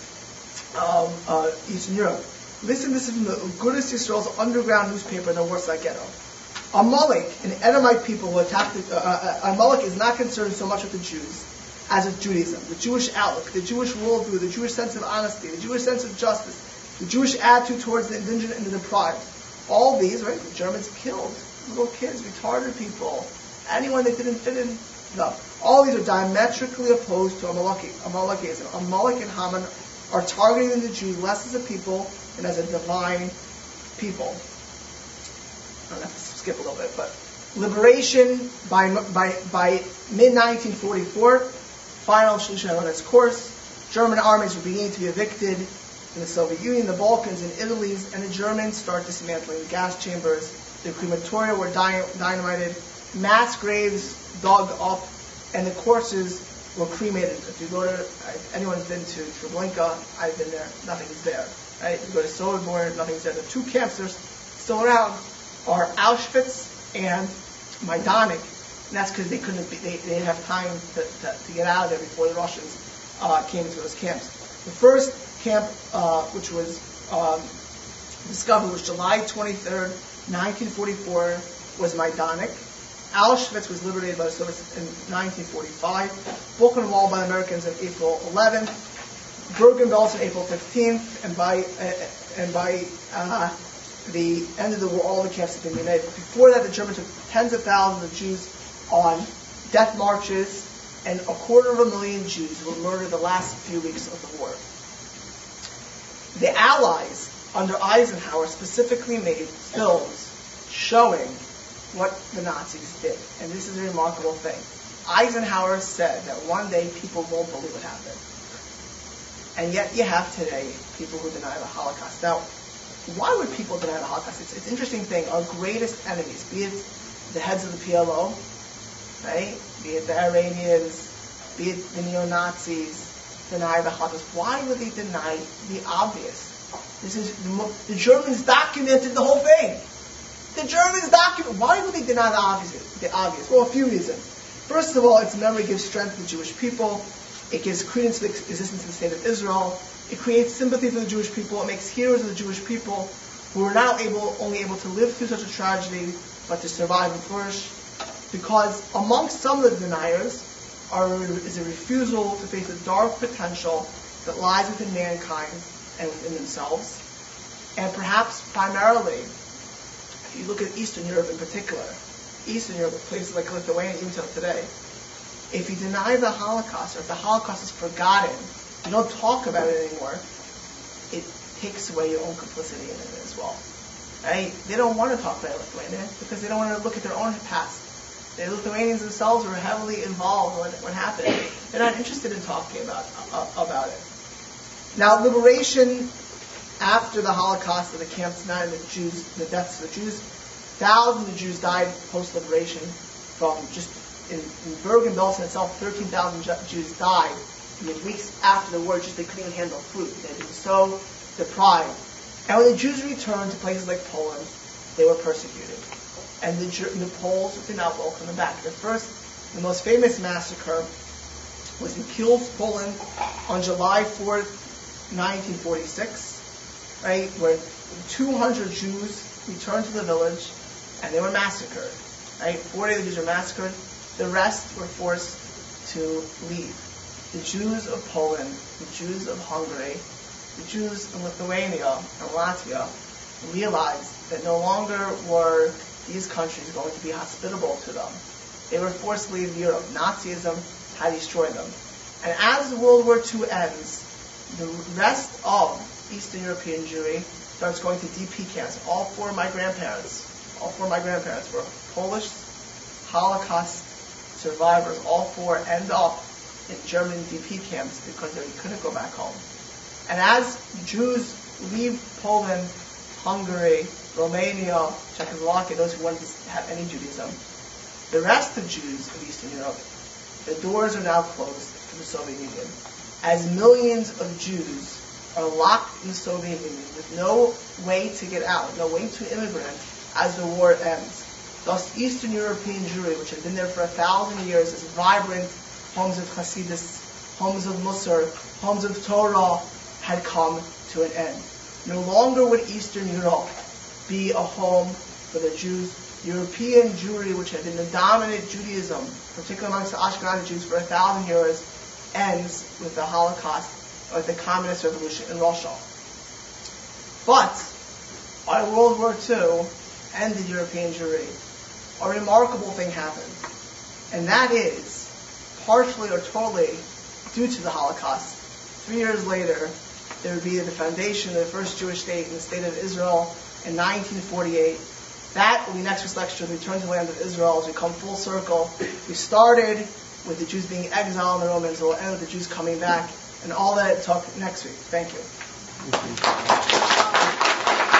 Eastern Europe. Listen, this is from the Agudas Yisrael's underground newspaper in the Warsaw Ghetto. Amalek, an Edomite people who attacked Amalek is not concerned so much with the Jews as with Judaism, the Jewish outlook, the Jewish worldview, the Jewish sense of honesty, the Jewish sense of justice, the Jewish attitude towards the indigent and the deprived. All these, right, the Germans killed little kids, retarded people, anyone that didn't fit in. No. All these are diametrically opposed to Amalekiism. Amalek and Haman are targeting the Jews less as a people and as a divine people. I don't have to skip a little bit, but liberation by mid-1944, final solution on its course. German armies were beginning to be evicted in the Soviet Union, the Balkans, and Italy, and the Germans start dismantling the gas chambers. The crematoria were dynamited, mass graves dug up, and the corpses were cremated. If you go to, anyone's been to Treblinka, I've been there, nothing's there. Right? You go to Sobibor, nothing's there. The two camps that are still around are Auschwitz and Majdanek, and that's because they didn't have time to get out of there before the Russians came into those camps. The first camp, which was discovered, was July 23rd, 1944, was Majdanek. Auschwitz was liberated by the Soviets in 1945. Buchenwald by the Americans on April 11th. Bergen-Belsen April 15th, and by the end of the war, all the camps had been united. Before that, the Germans took tens of thousands of Jews on death marches, and 250,000 Jews were murdered the last few weeks of the war. The Allies, under Eisenhower, specifically made films showing what the Nazis did. And this is a remarkable thing. Eisenhower said that one day people won't believe what happened. And yet you have today people who deny the Holocaust. Now, why would people deny the Holocaust? It's an interesting thing. Our greatest enemies, be it the heads of the PLO, right? Be it the Iranians, be it the neo-Nazis, deny the Holocaust. Why would they deny the obvious? The Germans documented the whole thing. Why would they deny the obvious? Well, a few reasons. First of all, its memory gives strength to the Jewish people. It gives credence to the existence of the state of Israel. It creates sympathy for the Jewish people. It makes heroes of the Jewish people who are now only able to live through such a tragedy, but to survive and flourish. Because amongst some of the deniers is a refusal to face the dark potential that lies within mankind and within themselves. And perhaps primarily, if you look at Eastern Europe in particular, Eastern Europe, places like Lithuania, even till today, if you deny the Holocaust, or if the Holocaust is forgotten, you don't talk about it anymore, it takes away your own complicity in it as well. Right? They don't want to talk about Lithuania because they don't want to look at their own past. The Lithuanians themselves were heavily involved in what happened. They're not interested in talking about it. Now, liberation after the Holocaust of the camps, not the Jews, the deaths of the Jews, thousands of Jews died post-liberation. From just in Bergen-Belsen itself, 13,000 Jews died in the weeks after the war. Just they couldn't even handle food. They had been so deprived. And when the Jews returned to places like Poland, they were persecuted. And the Poles did not welcome them back. The most famous massacre was in Kielce, Poland, on July 4th, 1946, right, where 200 Jews returned to the village, and they were massacred. Right, 40 of the Jews were massacred. The rest were forced to leave. The Jews of Poland, the Jews of Hungary, the Jews in Lithuania and Latvia realized that no longer were these countries going to be hospitable to them. They were forced to leave Europe. Nazism had destroyed them. And as World War II ends, the rest of Eastern European Jewry starts going to DP camps. All four of my grandparents were Polish Holocaust survivors. All four end up in German DP camps because they couldn't go back home. And as Jews leave Poland, Hungary, Romania, Czechoslovakia, those who wanted to have any Judaism, the rest of Jews of Eastern Europe, the doors are now closed to the Soviet Union. As millions of Jews are locked in the Soviet Union with no way to get out, no way to immigrant as the war ends. Thus, Eastern European Jewry, which had been there for 1,000 years, as vibrant homes of Hasidus, homes of Musar, homes of Torah, had come to an end. No longer would Eastern Europe be a home for the Jews. European Jewry, which had been the dominant Judaism, particularly amongst the Ashkenazi Jews for 1,000 years, ends with the Holocaust, or with the Communist Revolution in Russia. But, by World War II and the European Jewry, a remarkable thing happened. And that is, partially or totally due to the Holocaust, 3 years later, there would be the foundation of the first Jewish state in the state of Israel in 1948. That will be next week's lecture, the Return to the Land of Israel, as we come full circle. We started with the Jews being exiled and the Romans, we'll end with the Jews coming back, and all that it took next week. Thank you.